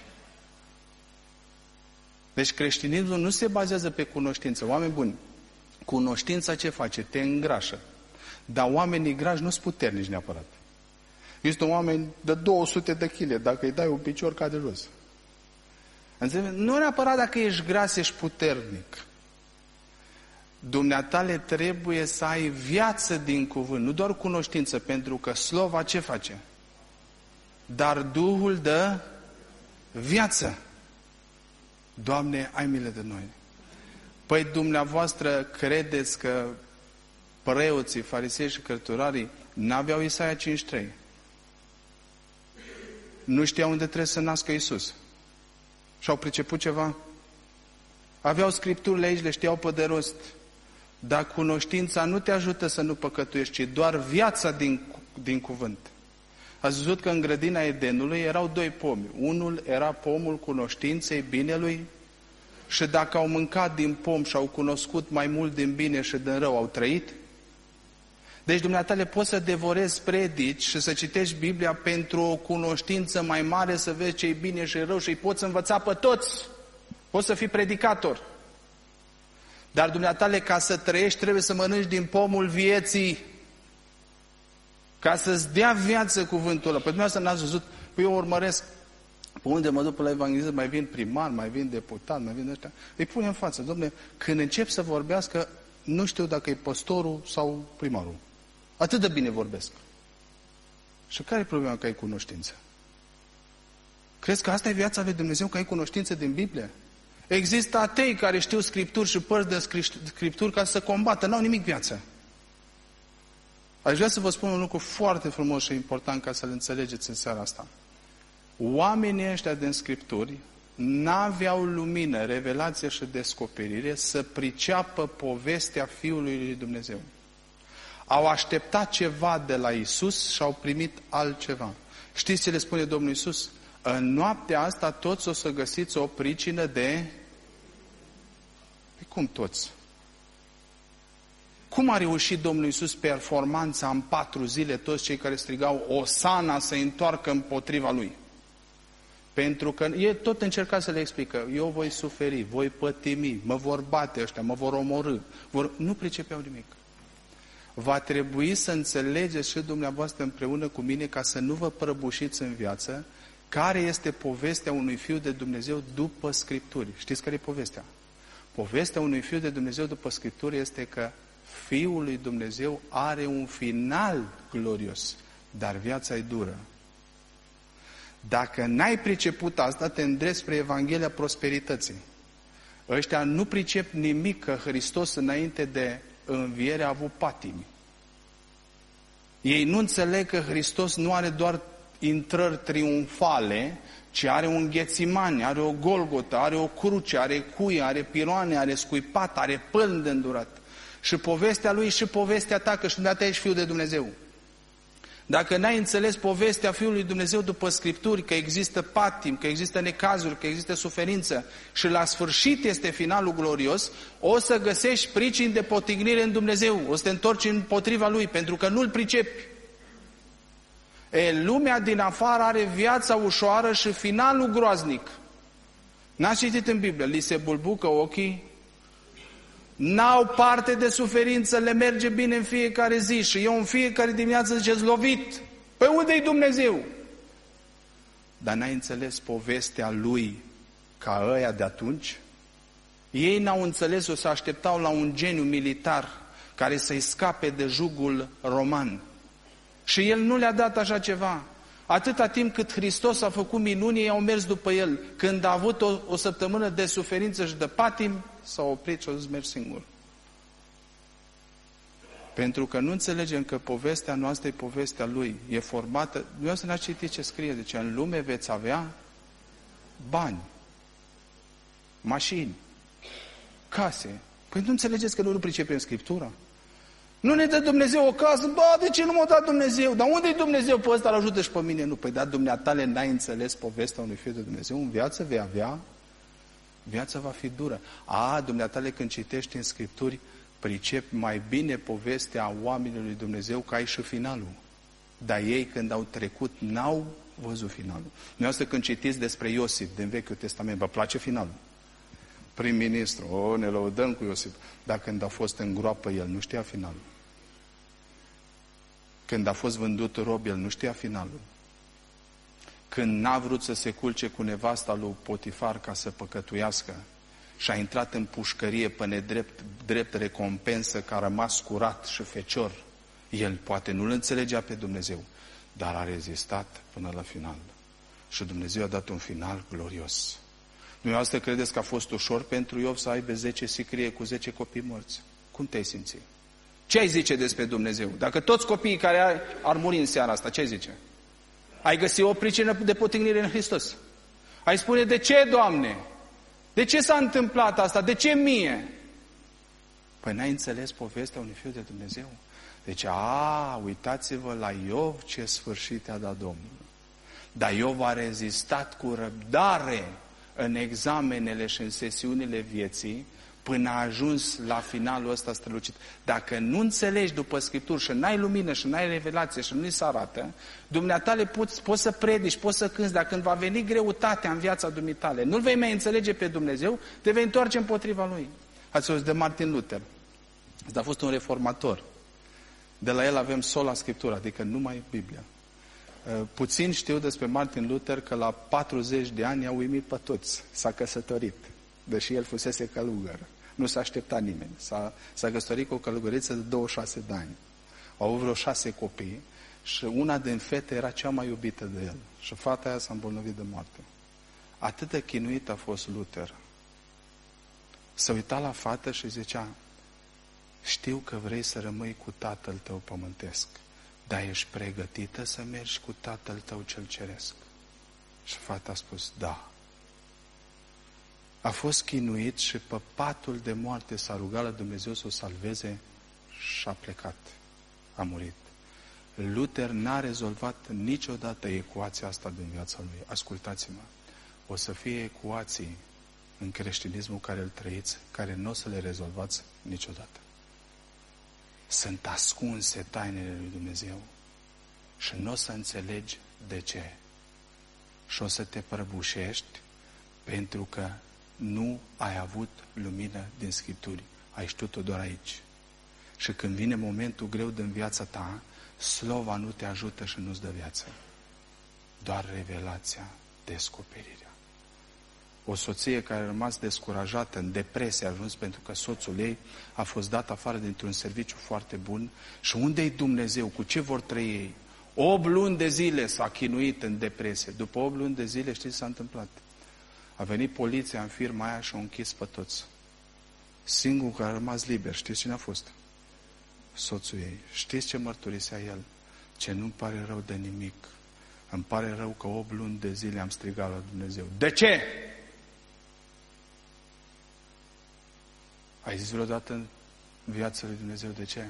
Deci creștinismul nu se bazează pe cunoștință. Oameni buni, cunoștința ce face? Te îngrașă. Dar oamenii grași nu sunt puternici neapărat. Este un oameni de două sute de kilograme, dacă îi dai un picior, cade jos. Înțeleg? Nu neapărat dacă ești gras, ești puternic. Dumneatale trebuie să ai viață din cuvânt, nu doar cunoștință, pentru că slova ce face? Dar Duhul dă viață. Doamne, ai milă de noi. Păi dumneavoastră credeți că preoții, farisei și cărturarii n-aveau Isaia cinci trei? Nu știau unde trebuie să nască Iisus. Și-au priceput ceva? Aveau scripturile aici, le știau pe de rost. Dar cunoștința nu te ajută să nu păcătuiești, ci doar viața din, din cuvânt. Ați văzut că în grădina Edenului erau doi pomi. Unul era pomul cunoștinței binelui și dacă au mâncat din pom și au cunoscut mai mult din bine și din rău, au trăit. Deci dumneatale poți să devorezi predici și să citești Biblia pentru o cunoștință mai mare, să vezi ce e bine și rău și îi poți învăța pe toți. Poți să fii predicator. Dar dumneatale, ca să trăiești, trebuie să mănânci din pomul vieții. Ca să-ți dea viață cuvântul ăla. Păi dumneavoastră n-ați văzut? Păi eu urmăresc pe unde mă duc la evanghelizare, mai vin primar, mai vin deputat, mai vin ăștia. Îi pune în față. Dom'le, când încep să vorbească, nu știu dacă e păstorul sau primarul. Atât de bine vorbesc. Și care e problema că ai cunoștință? Crezi că asta e viața lui Dumnezeu, că ai cunoștință din Biblie? Există atei care știu scripturi și părți de scripturi ca să combată. N-au nimic viață. Aș vrea să vă spun un lucru foarte frumos și important ca să-l înțelegeți în seara asta. Oamenii ăștia din scripturi n-aveau lumină, revelație și descoperire să priceapă povestea Fiului lui Dumnezeu. Au așteptat ceva de la Iisus și au primit altceva. Știți ce le spune Domnul Iisus? În noaptea asta toți o să găsiți o pricină de... Păi cum toți? Cum a reușit Domnul Iisus performanța în patru zile toți cei care strigau Osana să întoarcă împotriva Lui? Pentru că e tot încercat să le explică. Eu voi suferi, voi pătimi, mă vor bate ăștia, mă vor omorî. Vor... Nu pricepeau nimic. Va trebui să înțelegeți și dumneavoastră împreună cu mine ca să nu vă prăbușiți în viață care este povestea unui Fiu de Dumnezeu după Scripturi. Știți care e povestea? Povestea unui Fiu de Dumnezeu după Scripturi este că Fiul lui Dumnezeu are un final glorios, dar viața e dură. Dacă n-ai priceput asta, te îndrepți spre Evanghelia prosperității. Ăștia nu pricep nimic că Hristos înainte de înviere a avut patimi. Ei nu înțeleg că Hristos nu are doar intrări triumfale, ci are un Ghețimani, are o Golgota, are o cruce, are cuie, are piroane, are scuipat, are pâlni de îndurat. Și povestea lui și povestea ta, că și dumneata ești Fiul de Dumnezeu. Dacă n-ai înțeles povestea Fiului Dumnezeu după Scripturi, că există patim, că există necazuri, că există suferință și la sfârșit este finalul glorios, o să găsești pricini de potignire în Dumnezeu, o să te întorci împotriva Lui, pentru că nu-L pricepi. E, lumea din afară are viața ușoară și finalul groaznic. N-ați citit în Biblie, li se bulbucă ochii, n-au parte de suferință, le merge bine în fiecare zi și eu în fiecare dimineață ziceți lovit. Păi unde-i Dumnezeu? Dar n-ai înțeles povestea lui ca ăia de atunci? Ei n-au înțeles-o, să așteptau la un geniu militar care să-i scape de jugul roman. Și el nu le-a dat așa ceva. Atâta timp cât Hristos a făcut minuni, ei au mers după el. Când a avut o, o săptămână de suferință și de patim, s-a oprit și a zis, mergi singur. Pentru că nu înțelegem că povestea noastră e povestea lui. E formată, dumneavoastră n-ați citit ce scrie, deci în lume veți avea bani, mașini, case. Păi nu înțelegeți că noi nu pricepem Scriptura? Nu ne dă Dumnezeu o casă? Bă, de ce nu m-a dat Dumnezeu? Dar unde e Dumnezeu? Pe ăsta îl ajută și pe mine. Nu, păi da, dumneatale n-ai înțeles povestea unui Fiu de Dumnezeu. În viață vei avea Viața va fi dură. A, dumneatale, când citești în Scripturi, pricepi mai bine povestea oamenilor lui Dumnezeu, că ai și finalul. Dar ei, când au trecut, n-au văzut finalul. Dumneavoastră, când citiți despre Iosif din Vechiul Testament, vă place finalul? Prim-ministru, o, ne lăudăm cu Iosif. Dar când a fost în groapă, el nu știa finalul. Când a fost vândut rob, el nu știa finalul. Când n-a vrut să se culce cu nevasta lui Potifar ca să păcătuiască și a intrat în pușcărie pe nedrept drept recompensă, că a rămas curat și fecior, el poate nu-L înțelegea pe Dumnezeu, dar a rezistat până la final. Și Dumnezeu a dat un final glorios. Dumneavoastră credeți că a fost ușor pentru Iov să aibă zece sicrie cu zece copii morți? Cum te-ai simțit? Ce ai zice despre Dumnezeu? Dacă toți copiii care ar muri în seara asta, ce ai zice? Ai găsit o pricină de potignire în Hristos. Ai spune, de ce, Doamne? De ce s-a întâmplat asta? De ce mie? Păi n-ai înțeles povestea unui fiu de Dumnezeu? Deci, a, uitați-vă la Iov ce sfârșit a dat Domnul. Dar Iov a rezistat cu răbdare în examenele și în sesiunile vieții până a ajuns la finalul ăsta strălucit. Dacă nu înțelegi după Scripturi și n-ai lumină și n-ai revelație și nu-i se arată, dumneatale poți, poți să predici, poți să cânți, dar când va veni greutatea în viața dumitale, nu-L vei mai înțelege pe Dumnezeu, te vei întoarce împotriva Lui. Ați auzit de Martin Luther. Ăsta a fost un reformator. De la el avem sola Scriptură, adică numai Biblia. Puțin știu despre Martin Luther că la patruzeci de ani i-a uimit pe toți. S-a căsătorit, deși el fusese călugăr. Nu s-a așteptat nimeni. S-a, s-a căsătorit cu o călugăriță de douăzeci și șase de ani. Au avut vreo șase copii și una din fete era cea mai iubită de el. Și fata aia s-a îmbolnăvit de moarte. Atât de chinuit a fost Luther. Se uita la fată și zicea, știu că vrei să rămâi cu tatăl tău pământesc, dar ești pregătită să mergi cu tatăl tău cel ceresc? Și fata a spus, da. A fost chinuit și pe patul de moarte s-a rugat la Dumnezeu să o salveze și a plecat. A murit. Luther n-a rezolvat niciodată ecuația asta din viața lui. Ascultați-mă. O să fie ecuații în creștinismul care îl trăiți, care nu o să le rezolvați niciodată. Sunt ascunse tainele lui Dumnezeu și nu o să înțelegi de ce. Și o să te prăbușești pentru că nu ai avut lumină din Scripturi. Ai știut-o doar aici. Și când vine momentul greu din viața ta, slova nu te ajută și nu-ți dă viață. Doar revelația, descoperirea. O soție care a rămas descurajată, în depresie a ajuns pentru că soțul ei a fost dat afară dintr-un serviciu foarte bun. Și unde-i Dumnezeu? Cu ce vor trăi ei? opt luni de zile s-a chinuit în depresie. După opt luni de zile, știți ce s-a întâmplat? A venit poliția în firma aia și a închis pe toți. Singurul care a rămas liber, știți cine a fost? Soțul ei. Știți ce mărturisea el? Ce nu-mi pare rău de nimic. Îmi pare rău că opt luni de zile am strigat la Dumnezeu. De ce? Ai zis vreodată în viața lui Dumnezeu de ce?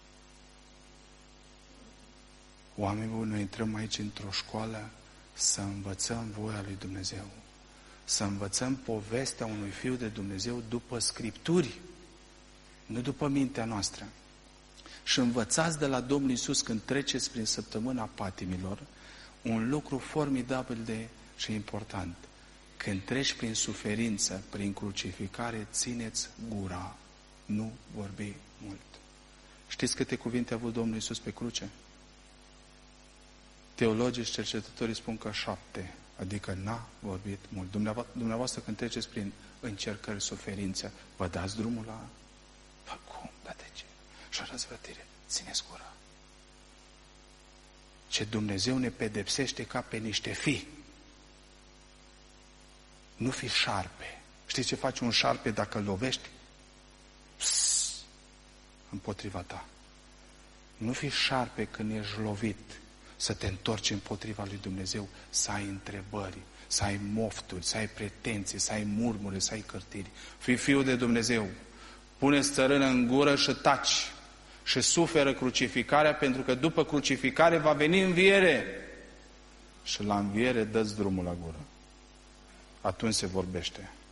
Oameni buni, noi intrăm aici într-o școală să învățăm voia lui Dumnezeu. Să învățăm povestea unui Fiu de Dumnezeu după Scripturi, nu după mintea noastră. Și învățați de la Domnul Iisus când treceți prin săptămâna patimilor un lucru formidabil de și important. Când treci prin suferință, prin crucificare, țineți gura, nu vorbi mult. Știți câte cuvinte a avut Domnul Iisus pe cruce? Teologii și cercetătorii spun că șapte, adică n-a vorbit mult. Dumneavoastră, dumneavoastră când treceți prin încercări, suferință, vă dați drumul la... Bă, cum? Da, de ce? Și o răzvrătire. Țineți gura. Ce Dumnezeu ne pedepsește ca pe niște fii. Nu fi șarpe. Știți ce face un șarpe dacă îl lovești? Psss, împotriva ta. Nu fi șarpe când ești lovit, să te întorci împotriva lui Dumnezeu, să ai întrebări, să ai mofturi, să ai pretenții, să ai murmure, să ai cârtiri. Fii fiul de Dumnezeu. Pune-ți țărână în gură și taci. Și suferă crucificarea, pentru că după crucificare va veni înviere. Și la înviere dă-ți drumul la gură. Atunci se vorbește.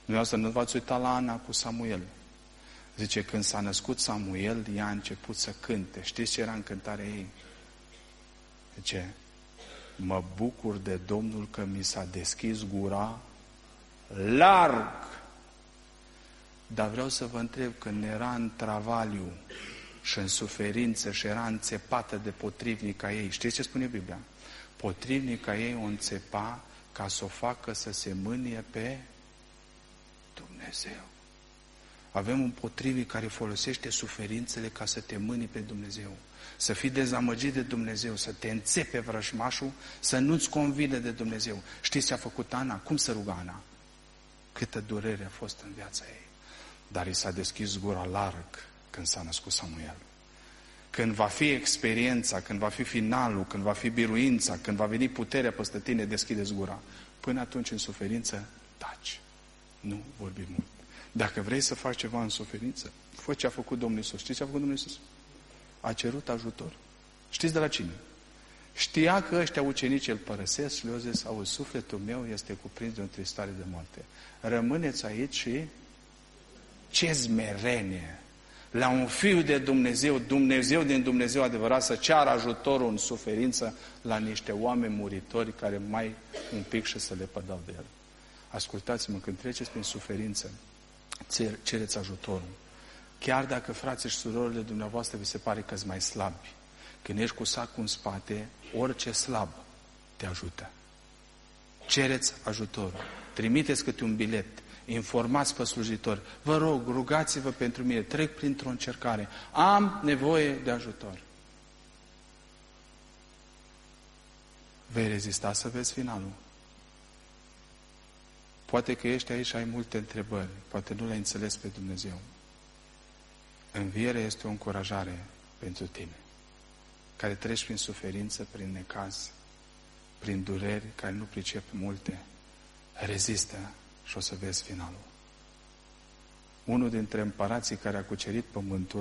Dumneavoastră nu v-ați uitat la Ana cu Samuel. Zice, când s-a născut Samuel, ea a început să cânte. Știți ce era în cântarea ei? Zice, mă bucur de Domnul că mi s-a deschis gura larg. Dar vreau să vă întreb, când era în travaliu și în suferință și era înțepată de potrivnica ei, știți ce spune Biblia? Potrivnica ei o înțepa ca să o facă să se mânie pe Dumnezeu. Avem un potrivnic care folosește suferințele ca să te mâni pe Dumnezeu. Să fii dezamăgit de Dumnezeu, să te înțepe vrăjmașul, să nu-ți convine de Dumnezeu. Știți ce a făcut Ana? Cum se ruga Ana? Câtă durere a fost în viața ei. Dar i s-a deschis gura larg când s-a născut Samuel. Când va fi experiența, când va fi finalul, când va fi biruința, când va veni puterea peste tine, deschideți gura. Până atunci, în suferință, taci. Nu vorbi mult. Dacă vrei să faci ceva în suferință, fă ce a făcut Domnul Iisus. Știți ce a făcut Domnul Iisus? A cerut ajutor. Știți de la cine? Știa că ăștia ucenici îl părăsesc și le-au zis, auzi, sufletul meu este cuprins de o tristare de moarte. Rămâneți aici și ce zmerenie! La un fiu de Dumnezeu, Dumnezeu din Dumnezeu adevărat, să ceară ajutorul în suferință la niște oameni muritori care mai un pic și să le pădau de el. Ascultați-mă, când treceți prin suferință, cereți ajutorul. Chiar dacă frații și surorile dumneavoastră vi se pare că sunt mai slabi, când ești cu sacul în spate, orice slab te ajută. Cereți ajutorul. Trimiteți câte un bilet. Informați pe slujitori. Vă rog, rugați-vă pentru mine. Trec printr-o încercare. Am nevoie de ajutor. Vei rezista să vezi finalul. Poate că ești aici și ai multe întrebări. Poate nu le-ai înțeles pe Dumnezeu. Învierea este o încurajare pentru tine, care treci prin suferință, prin necaz, prin dureri, care nu pricep multe. Rezistă și o să vezi finalul. Unul dintre împărații care a cucerit pământul,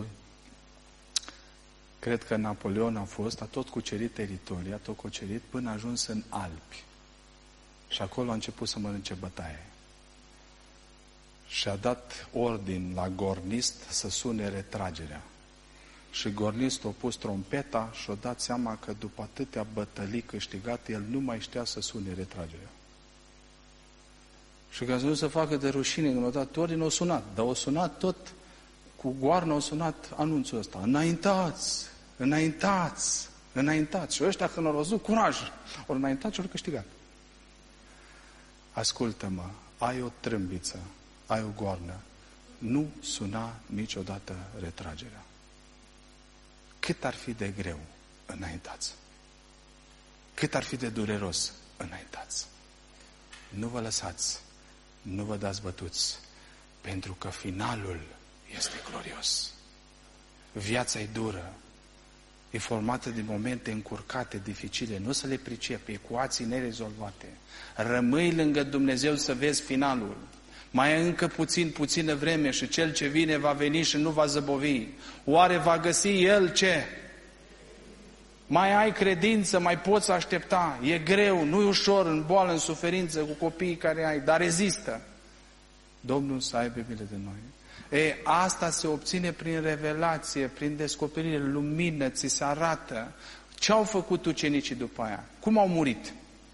cred că Napoleon a fost, a tot cucerit teritoria, a tot cucerit până a ajuns în Alpi. Și acolo a început să mănânce bătaie. Și a dat ordin la gornist să sune retragerea. Și gornistul a pus trompeta și a dat seama că după atâtea bătălii câștigate, el nu mai știa să sune retragerea. Și ca să nu se facă de rușine, când a dat ordin, a sunat. Dar a sunat tot, cu goarnă a sunat anunțul ăsta. Înaintați! Înaintați! Înaintați! Și ăștia când au văzut, curaj! Au înaintat și au câștigat. Ascultă-mă, ai o trâmbiță, ai o goarnă, nu suna niciodată retragerea. Cât ar fi de greu, înaintați. Cât ar fi de dureros, înaintați. Nu vă lăsați, nu vă dați bătuți, pentru că finalul este glorios. Viața e dură, e formată din momente încurcate, dificile, nu să le pricepi, ecuații nerezolvate. Rămâi lângă Dumnezeu să vezi finalul. Mai e încă puțin, puțină vreme și cel ce vine va veni și nu va zăbovi. Oare va găsi el ce? Mai ai credință, mai poți aștepta. E greu, nu e ușor, în boală, în suferință, cu copiii care ai, dar rezistă. Domnul să aibă milă de noi. E, asta se obține prin revelație, prin descoperire, lumină, ți se arată. Ce au făcut ucenicii după aia? Cum au murit?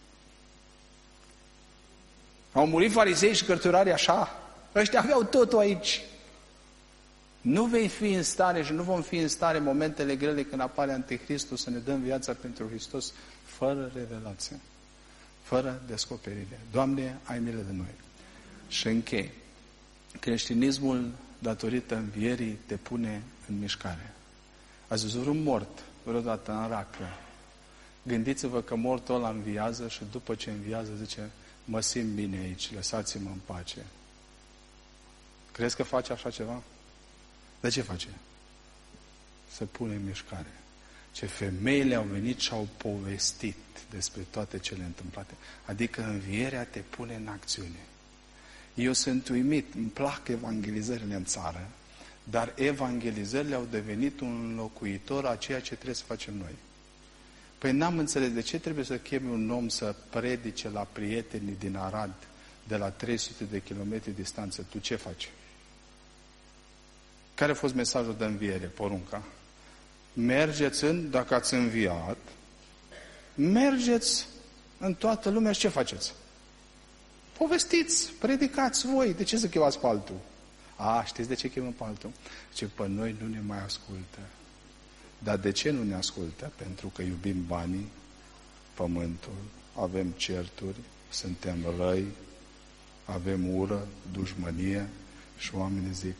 Au murit farisei și cărturarii așa? Ăștia aveau totul aici. Nu vei fi în stare și nu vom fi în stare în momentele grele când apare Anticristul să ne dăm viața pentru Hristos fără revelație, fără descoperire. Doamne, ai milă de noi. Și închei. Creștinismul, datorită învierii, te pune în mișcare. Ați văzut un mort vreodată în racă. Gândiți-vă că mortul ăla înviază și după ce înviază zice, mă simt bine aici, lăsați-mă în pace. Crezi că face așa ceva? De ce face? Se pune în mișcare. Ce femeile au venit și au povestit despre toate cele întâmplate. Adică învierea te pune în acțiune. Eu sunt uimit, îmi plac evangelizările în țară, dar evangelizările au devenit un înlocuitor a ceea ce trebuie să facem noi. Păi n-am înțeles de ce trebuie să chemi un om să predice la prietenii din Arad de la trei sute de kilometri distanță, tu ce faci? Care a fost mesajul de înviere, porunca? Mergeți în, dacă ați înviat, mergeți în toată lumea și ce faceți? Povestiți, predicați voi. De ce să chemați pe altul? A, știți de ce chemăm pe altul? Ce pe noi nu ne mai ascultă. Dar de ce nu ne ascultă? Pentru că iubim banii, pământul, avem certuri, suntem răi, avem ură, dușmănie și oamenii zic: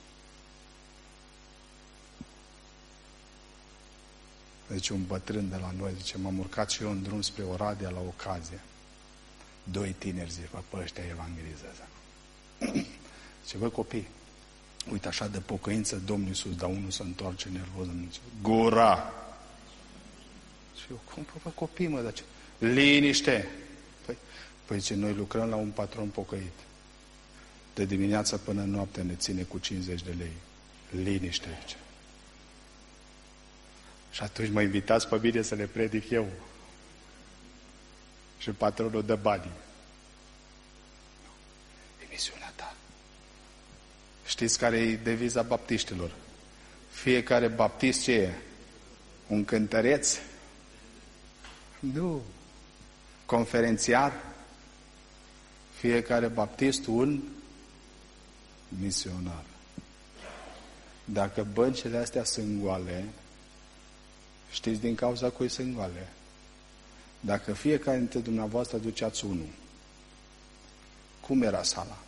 deci un bătrân de la noi zice, m-am urcat și eu în drum spre Oradea la ocazie. Doi tineri zic, bă, pe ăștia evangelizează. Zice, bă, copii, uite așa de pocăință Domnul Iisus, dar unul se întoarce nervos, îmi zice, gura! Și eu, cum, bă, copii, mă, dar ce? Liniște! Păi, păi zice, noi lucrăm la un patron pocăit. De dimineața până noaptea ne ține cu cincizeci de lei. Liniște, zice. Și atunci mă invitați pe mine să le predic eu. Și patronul dă banii. E misiunea ta. Știți care e deviza baptiștilor? Fiecare baptist ce e? Un cântăreț? Nu. Conferențiar? Fiecare baptist un misionar. Dacă băncile astea sunt goale, știți din cauza cui sunt goale? Dacă fiecare dintre dumneavoastră duceați unul, cum era sala?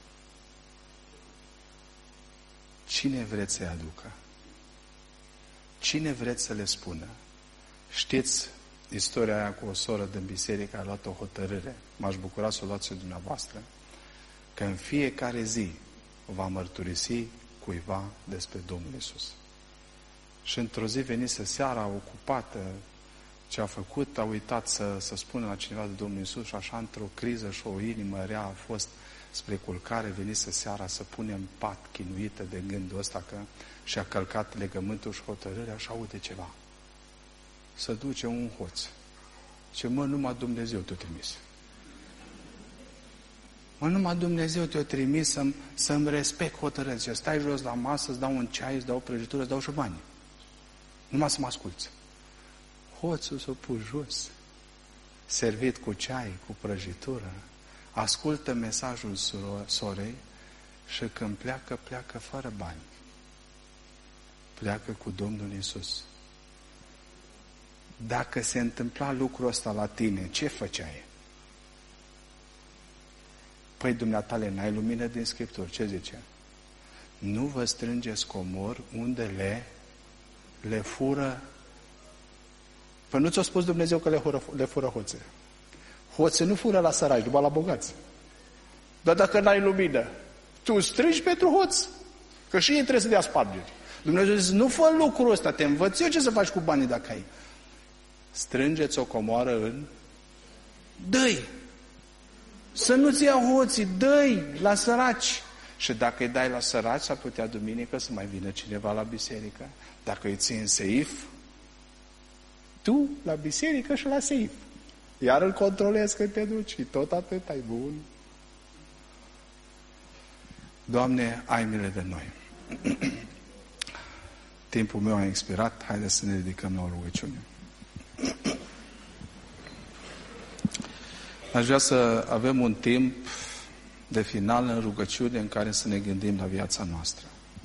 Cine vreți să-i aducă? Cine vreți să le spună? Știți istoria aia cu o soră din biserică care a luat o hotărâre? M-aș bucura să o luați dumneavoastră. Că în fiecare zi va mărturisi cuiva despre Domnul Iisus. Și într-o zi venise seara ocupată, ce a făcut, a uitat să, să spună la cineva de Domnul Iisus și așa într-o criză și o inimă rea a fost spre culcare, venise seara să pune în pat, chinuită de gândul ăsta că și-a călcat legământul și hotărârea și aude ceva. Să duce un hoț. Ce mă, numai Dumnezeu te-a trimis. Mă, numai Dumnezeu te-a trimis să-mi, să-mi respect hotărârea. Ce stai jos la masă, îți dau un ceai, îți dau o prăjitură, îți dau și bani. Numai să mă asculți. Hoțul s-a pus jos, servit cu ceai, cu prăjitură, ascultă mesajul sorei și când pleacă, pleacă fără bani. Pleacă cu Domnul Iisus. Dacă se întâmpla lucrul ăsta la tine, ce făceai? Păi dumneatale, n-ai lumină din Scripturi, ce zice? Nu vă strângeți comori unde le, le fură. Păi nu ți-a spus Dumnezeu că le fură, le fură hoțe. Hoțe nu fură la săraci, numai la bogați. Dar dacă n-ai lumină, tu strângi pentru hoț. Că și ei trebuie să dea spargeri. Dumnezeu zice, nu fă lucrul ăsta, te învăț eu ce să faci cu banii dacă ai. Strângeți o comoară în dă-i. Să nu-ți ia hoții, dă-i la săraci. Și dacă îi dai la săraci, s-ar putea duminică să mai vină cineva la biserică. Dacă îi ții în seif, tu la biserică și la seif. Iar îl controlezi când te duci și tot atât ai bun. Doamne, ai milă de noi. Timpul meu a expirat, haideți să ne ridicăm la o rugăciune. Aș vrea să avem un timp de final în rugăciune în care să ne gândim la viața noastră.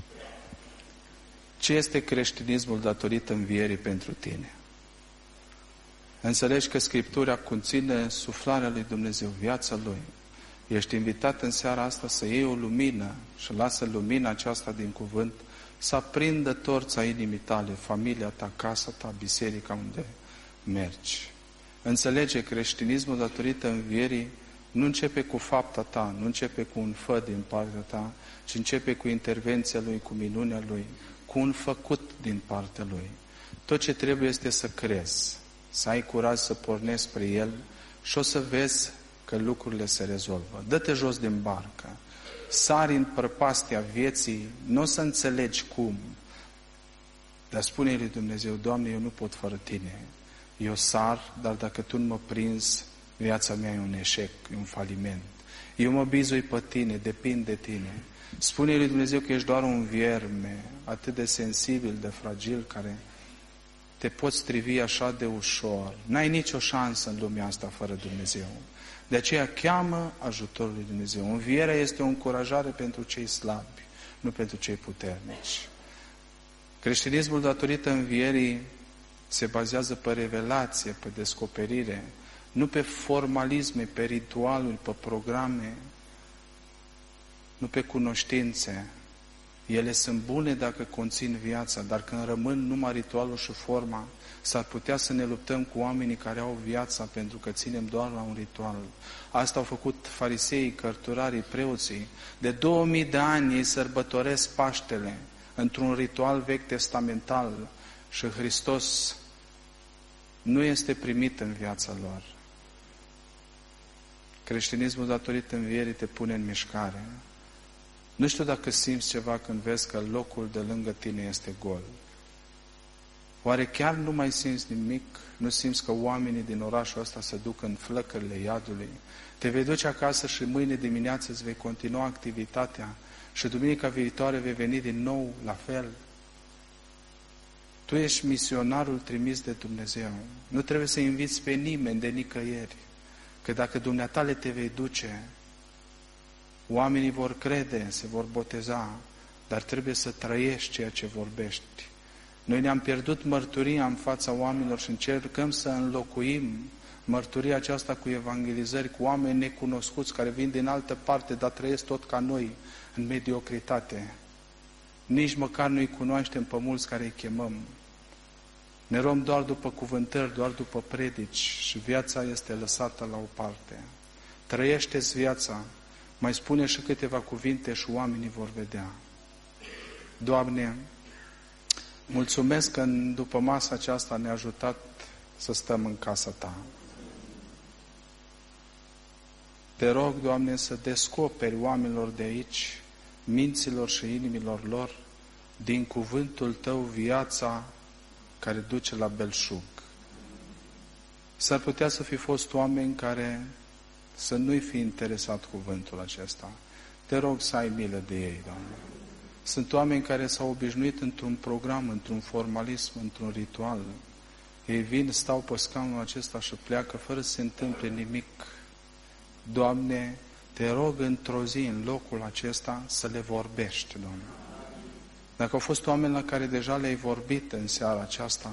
Ce este creștinismul datorită învierii pentru tine? Înțelegi că Scriptura conține suflarea lui Dumnezeu, viața Lui. Ești invitat în seara asta să iei o lumină și lasă lumina aceasta din cuvânt să aprindă torța inimii tale, familia ta, casa ta, biserica unde mergi. Înțelege, creștinismul datorită învierii nu începe cu fapta ta, nu începe cu un fă din partea ta, ci începe cu intervenția Lui, cu minunea Lui, cu un făcut din partea Lui. Tot ce trebuie este să crezi, să ai curaj să pornești spre El și o să vezi că lucrurile se rezolvă. Dă-te jos din barcă, sari în prăpastia vieții, nu o să înțelegi cum, dar spune-i lui Dumnezeu, Doamne, eu nu pot fără Tine. Eu sar, dar dacă Tu nu mă prinzi, viața mea e un eșec, e un faliment. Eu mă bizui pe tine, depind de tine. Spune lui Dumnezeu că ești doar un vierme atât de sensibil, de fragil, care te poți strivi așa de ușor. N-ai nicio șansă în lumea asta fără Dumnezeu. De aceea cheamă ajutorul lui Dumnezeu. Învierea este o încurajare pentru cei slabi, nu pentru cei puternici. Creștinismul, datorită învierii, se bazează pe revelație, pe descoperire, nu pe formalisme, pe ritualuri, pe programe, nu pe cunoștințe. Ele sunt bune dacă conțin viața, dar când rămân numai ritualul și forma, s-ar putea să ne luptăm cu oamenii care au viața pentru că ținem doar la un ritual. Asta au făcut fariseii, cărturarii, preoții. De două mii de ani ei sărbătoresc Paștele într-un ritual vechi testamental și Hristos nu este primit în viața lor. Creștinismul, datorită învierii, te pune în mișcare. Nu știu dacă simți ceva când vezi că locul de lângă tine este gol. Oare chiar nu mai simți nimic? Nu simți că oamenii din orașul ăsta se duc în flăcările iadului? Te vei duce acasă și mâine dimineață îți vei continua activitatea și duminica viitoare vei veni din nou la fel. Tu ești misionarul trimis de Dumnezeu. Nu trebuie să inviți pe nimeni de nicăieri. Că dacă dumneatale te vei duce, oamenii vor crede, se vor boteza, dar trebuie să trăiești ceea ce vorbești. Noi ne-am pierdut mărturia în fața oamenilor și încercăm să înlocuim mărturia aceasta cu evangelizări, cu oameni necunoscuți care vin din altă parte, dar trăiesc tot ca noi, în mediocritate. Nici măcar nu-i cunoaștem pe mulți care îi chemăm. Ne luăm doar după cuvântări, doar după predici și viața este lăsată la o parte. Trăiește-ți viața, mai spune și câteva cuvinte și oamenii vor vedea. Doamne, mulțumesc că după masa aceasta ne-a ajutat să stăm în casa Ta. Te rog, Doamne, să descoperi oamenilor de aici, minților și inimilor lor, din cuvântul Tău viața care duce la belșug. S-ar putea să fi fost oameni care să nu-i fi interesat cuvântul acesta. Te rog să ai milă de ei, Doamne. Sunt oameni care s-au obișnuit într-un program, într-un formalism, într-un ritual. Ei vin, stau pe scaunul acesta și pleacă fără să se întâmple nimic. Doamne, te rog într-o zi, în locul acesta, să le vorbești, Doamne. Dacă au fost oameni la care deja le-ai vorbit în seara aceasta,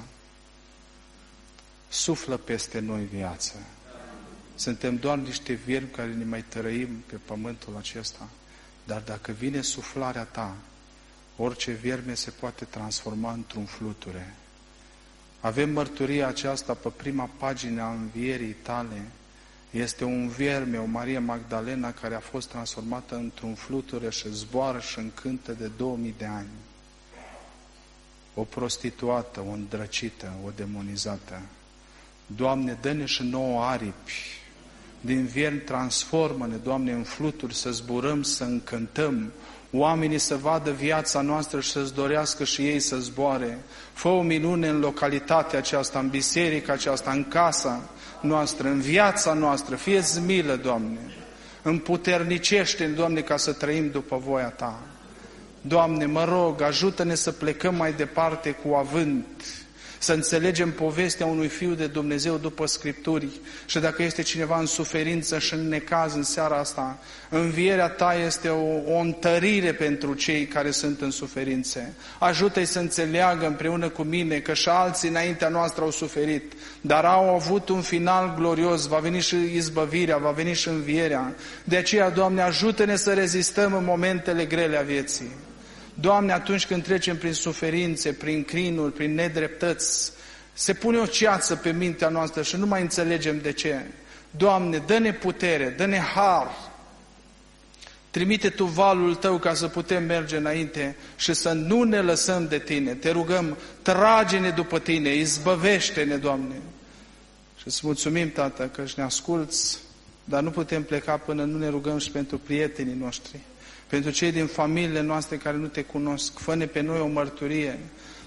suflă peste noi viață. Suntem doar niște viermi care ne mai tărăim pe pământul acesta, dar dacă vine suflarea Ta, orice vierme se poate transforma într-un fluture. Avem mărturia aceasta pe prima pagină a învierii Tale. Este un vierme, o Maria Magdalena, care a fost transformată într-un fluture și zboară și încântă de două mii de ani. O prostituată, o îndrăcită, o demonizată. Doamne, dă-ne și nouă aripi. Din viermi transformă-ne, Doamne, în fluturi, să zburăm, să încântăm, oamenii să vadă viața noastră și să-ți dorească și ei să zboare. Fă o minune în localitatea aceasta, în biserica aceasta, în casa noastră, în viața noastră. Fie-ți milă, Doamne. Împuternicește-ne, Doamne, ca să trăim după voia Ta. Doamne, mă rog, ajută-ne să plecăm mai departe cu avânt, să înțelegem povestea unui Fiu de Dumnezeu după Scripturi și dacă este cineva în suferință și în necaz în seara asta, învierea Ta este o, o întărire pentru cei care sunt în suferințe. Ajută-i să înțeleagă împreună cu mine că și alții înaintea noastră au suferit, dar au avut un final glorios, va veni și izbăvirea, va veni și învierea. De aceea, Doamne, ajută-ne să rezistăm în momentele grele a vieții. Doamne, atunci când trecem prin suferințe, prin crinuri, prin nedreptăți, se pune o ceață pe mintea noastră și nu mai înțelegem de ce. Doamne, dă-ne putere, dă-ne har. Trimite Tu valul Tău ca să putem merge înainte și să nu ne lăsăm de Tine. Te rugăm, trage-ne după Tine, izbăvește-ne, Doamne. Și îți mulțumim, Tată, că ne asculți, dar nu putem pleca până nu ne rugăm și pentru prietenii noștri. Pentru cei din familiile noastre care nu Te cunosc, fă-ne pe noi o mărturie.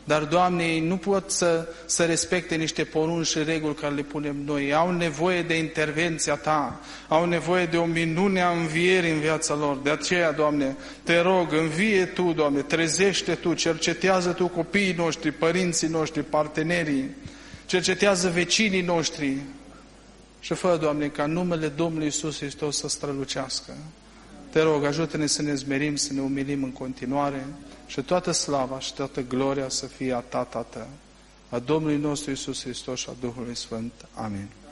Dar, Doamne, ei nu pot să, să respecte niște porunci și reguli care le punem noi. Au nevoie de intervenția Ta, au nevoie de o minune a învierii în viața lor. De aceea, Doamne, Te rog, învie Tu, Doamne, trezește Tu, cercetează Tu copiii noștri, părinții noștri, partenerii, cercetează vecinii noștri și fă, Doamne, ca numele Domnului Iisus Hristos să strălucească. Te rog, ajută-ne să ne zmerim, să ne umilim în continuare și toată slava și toată gloria să fie a Ta, Tată, a Domnului nostru Iisus Hristos și a Duhului Sfânt. Amin.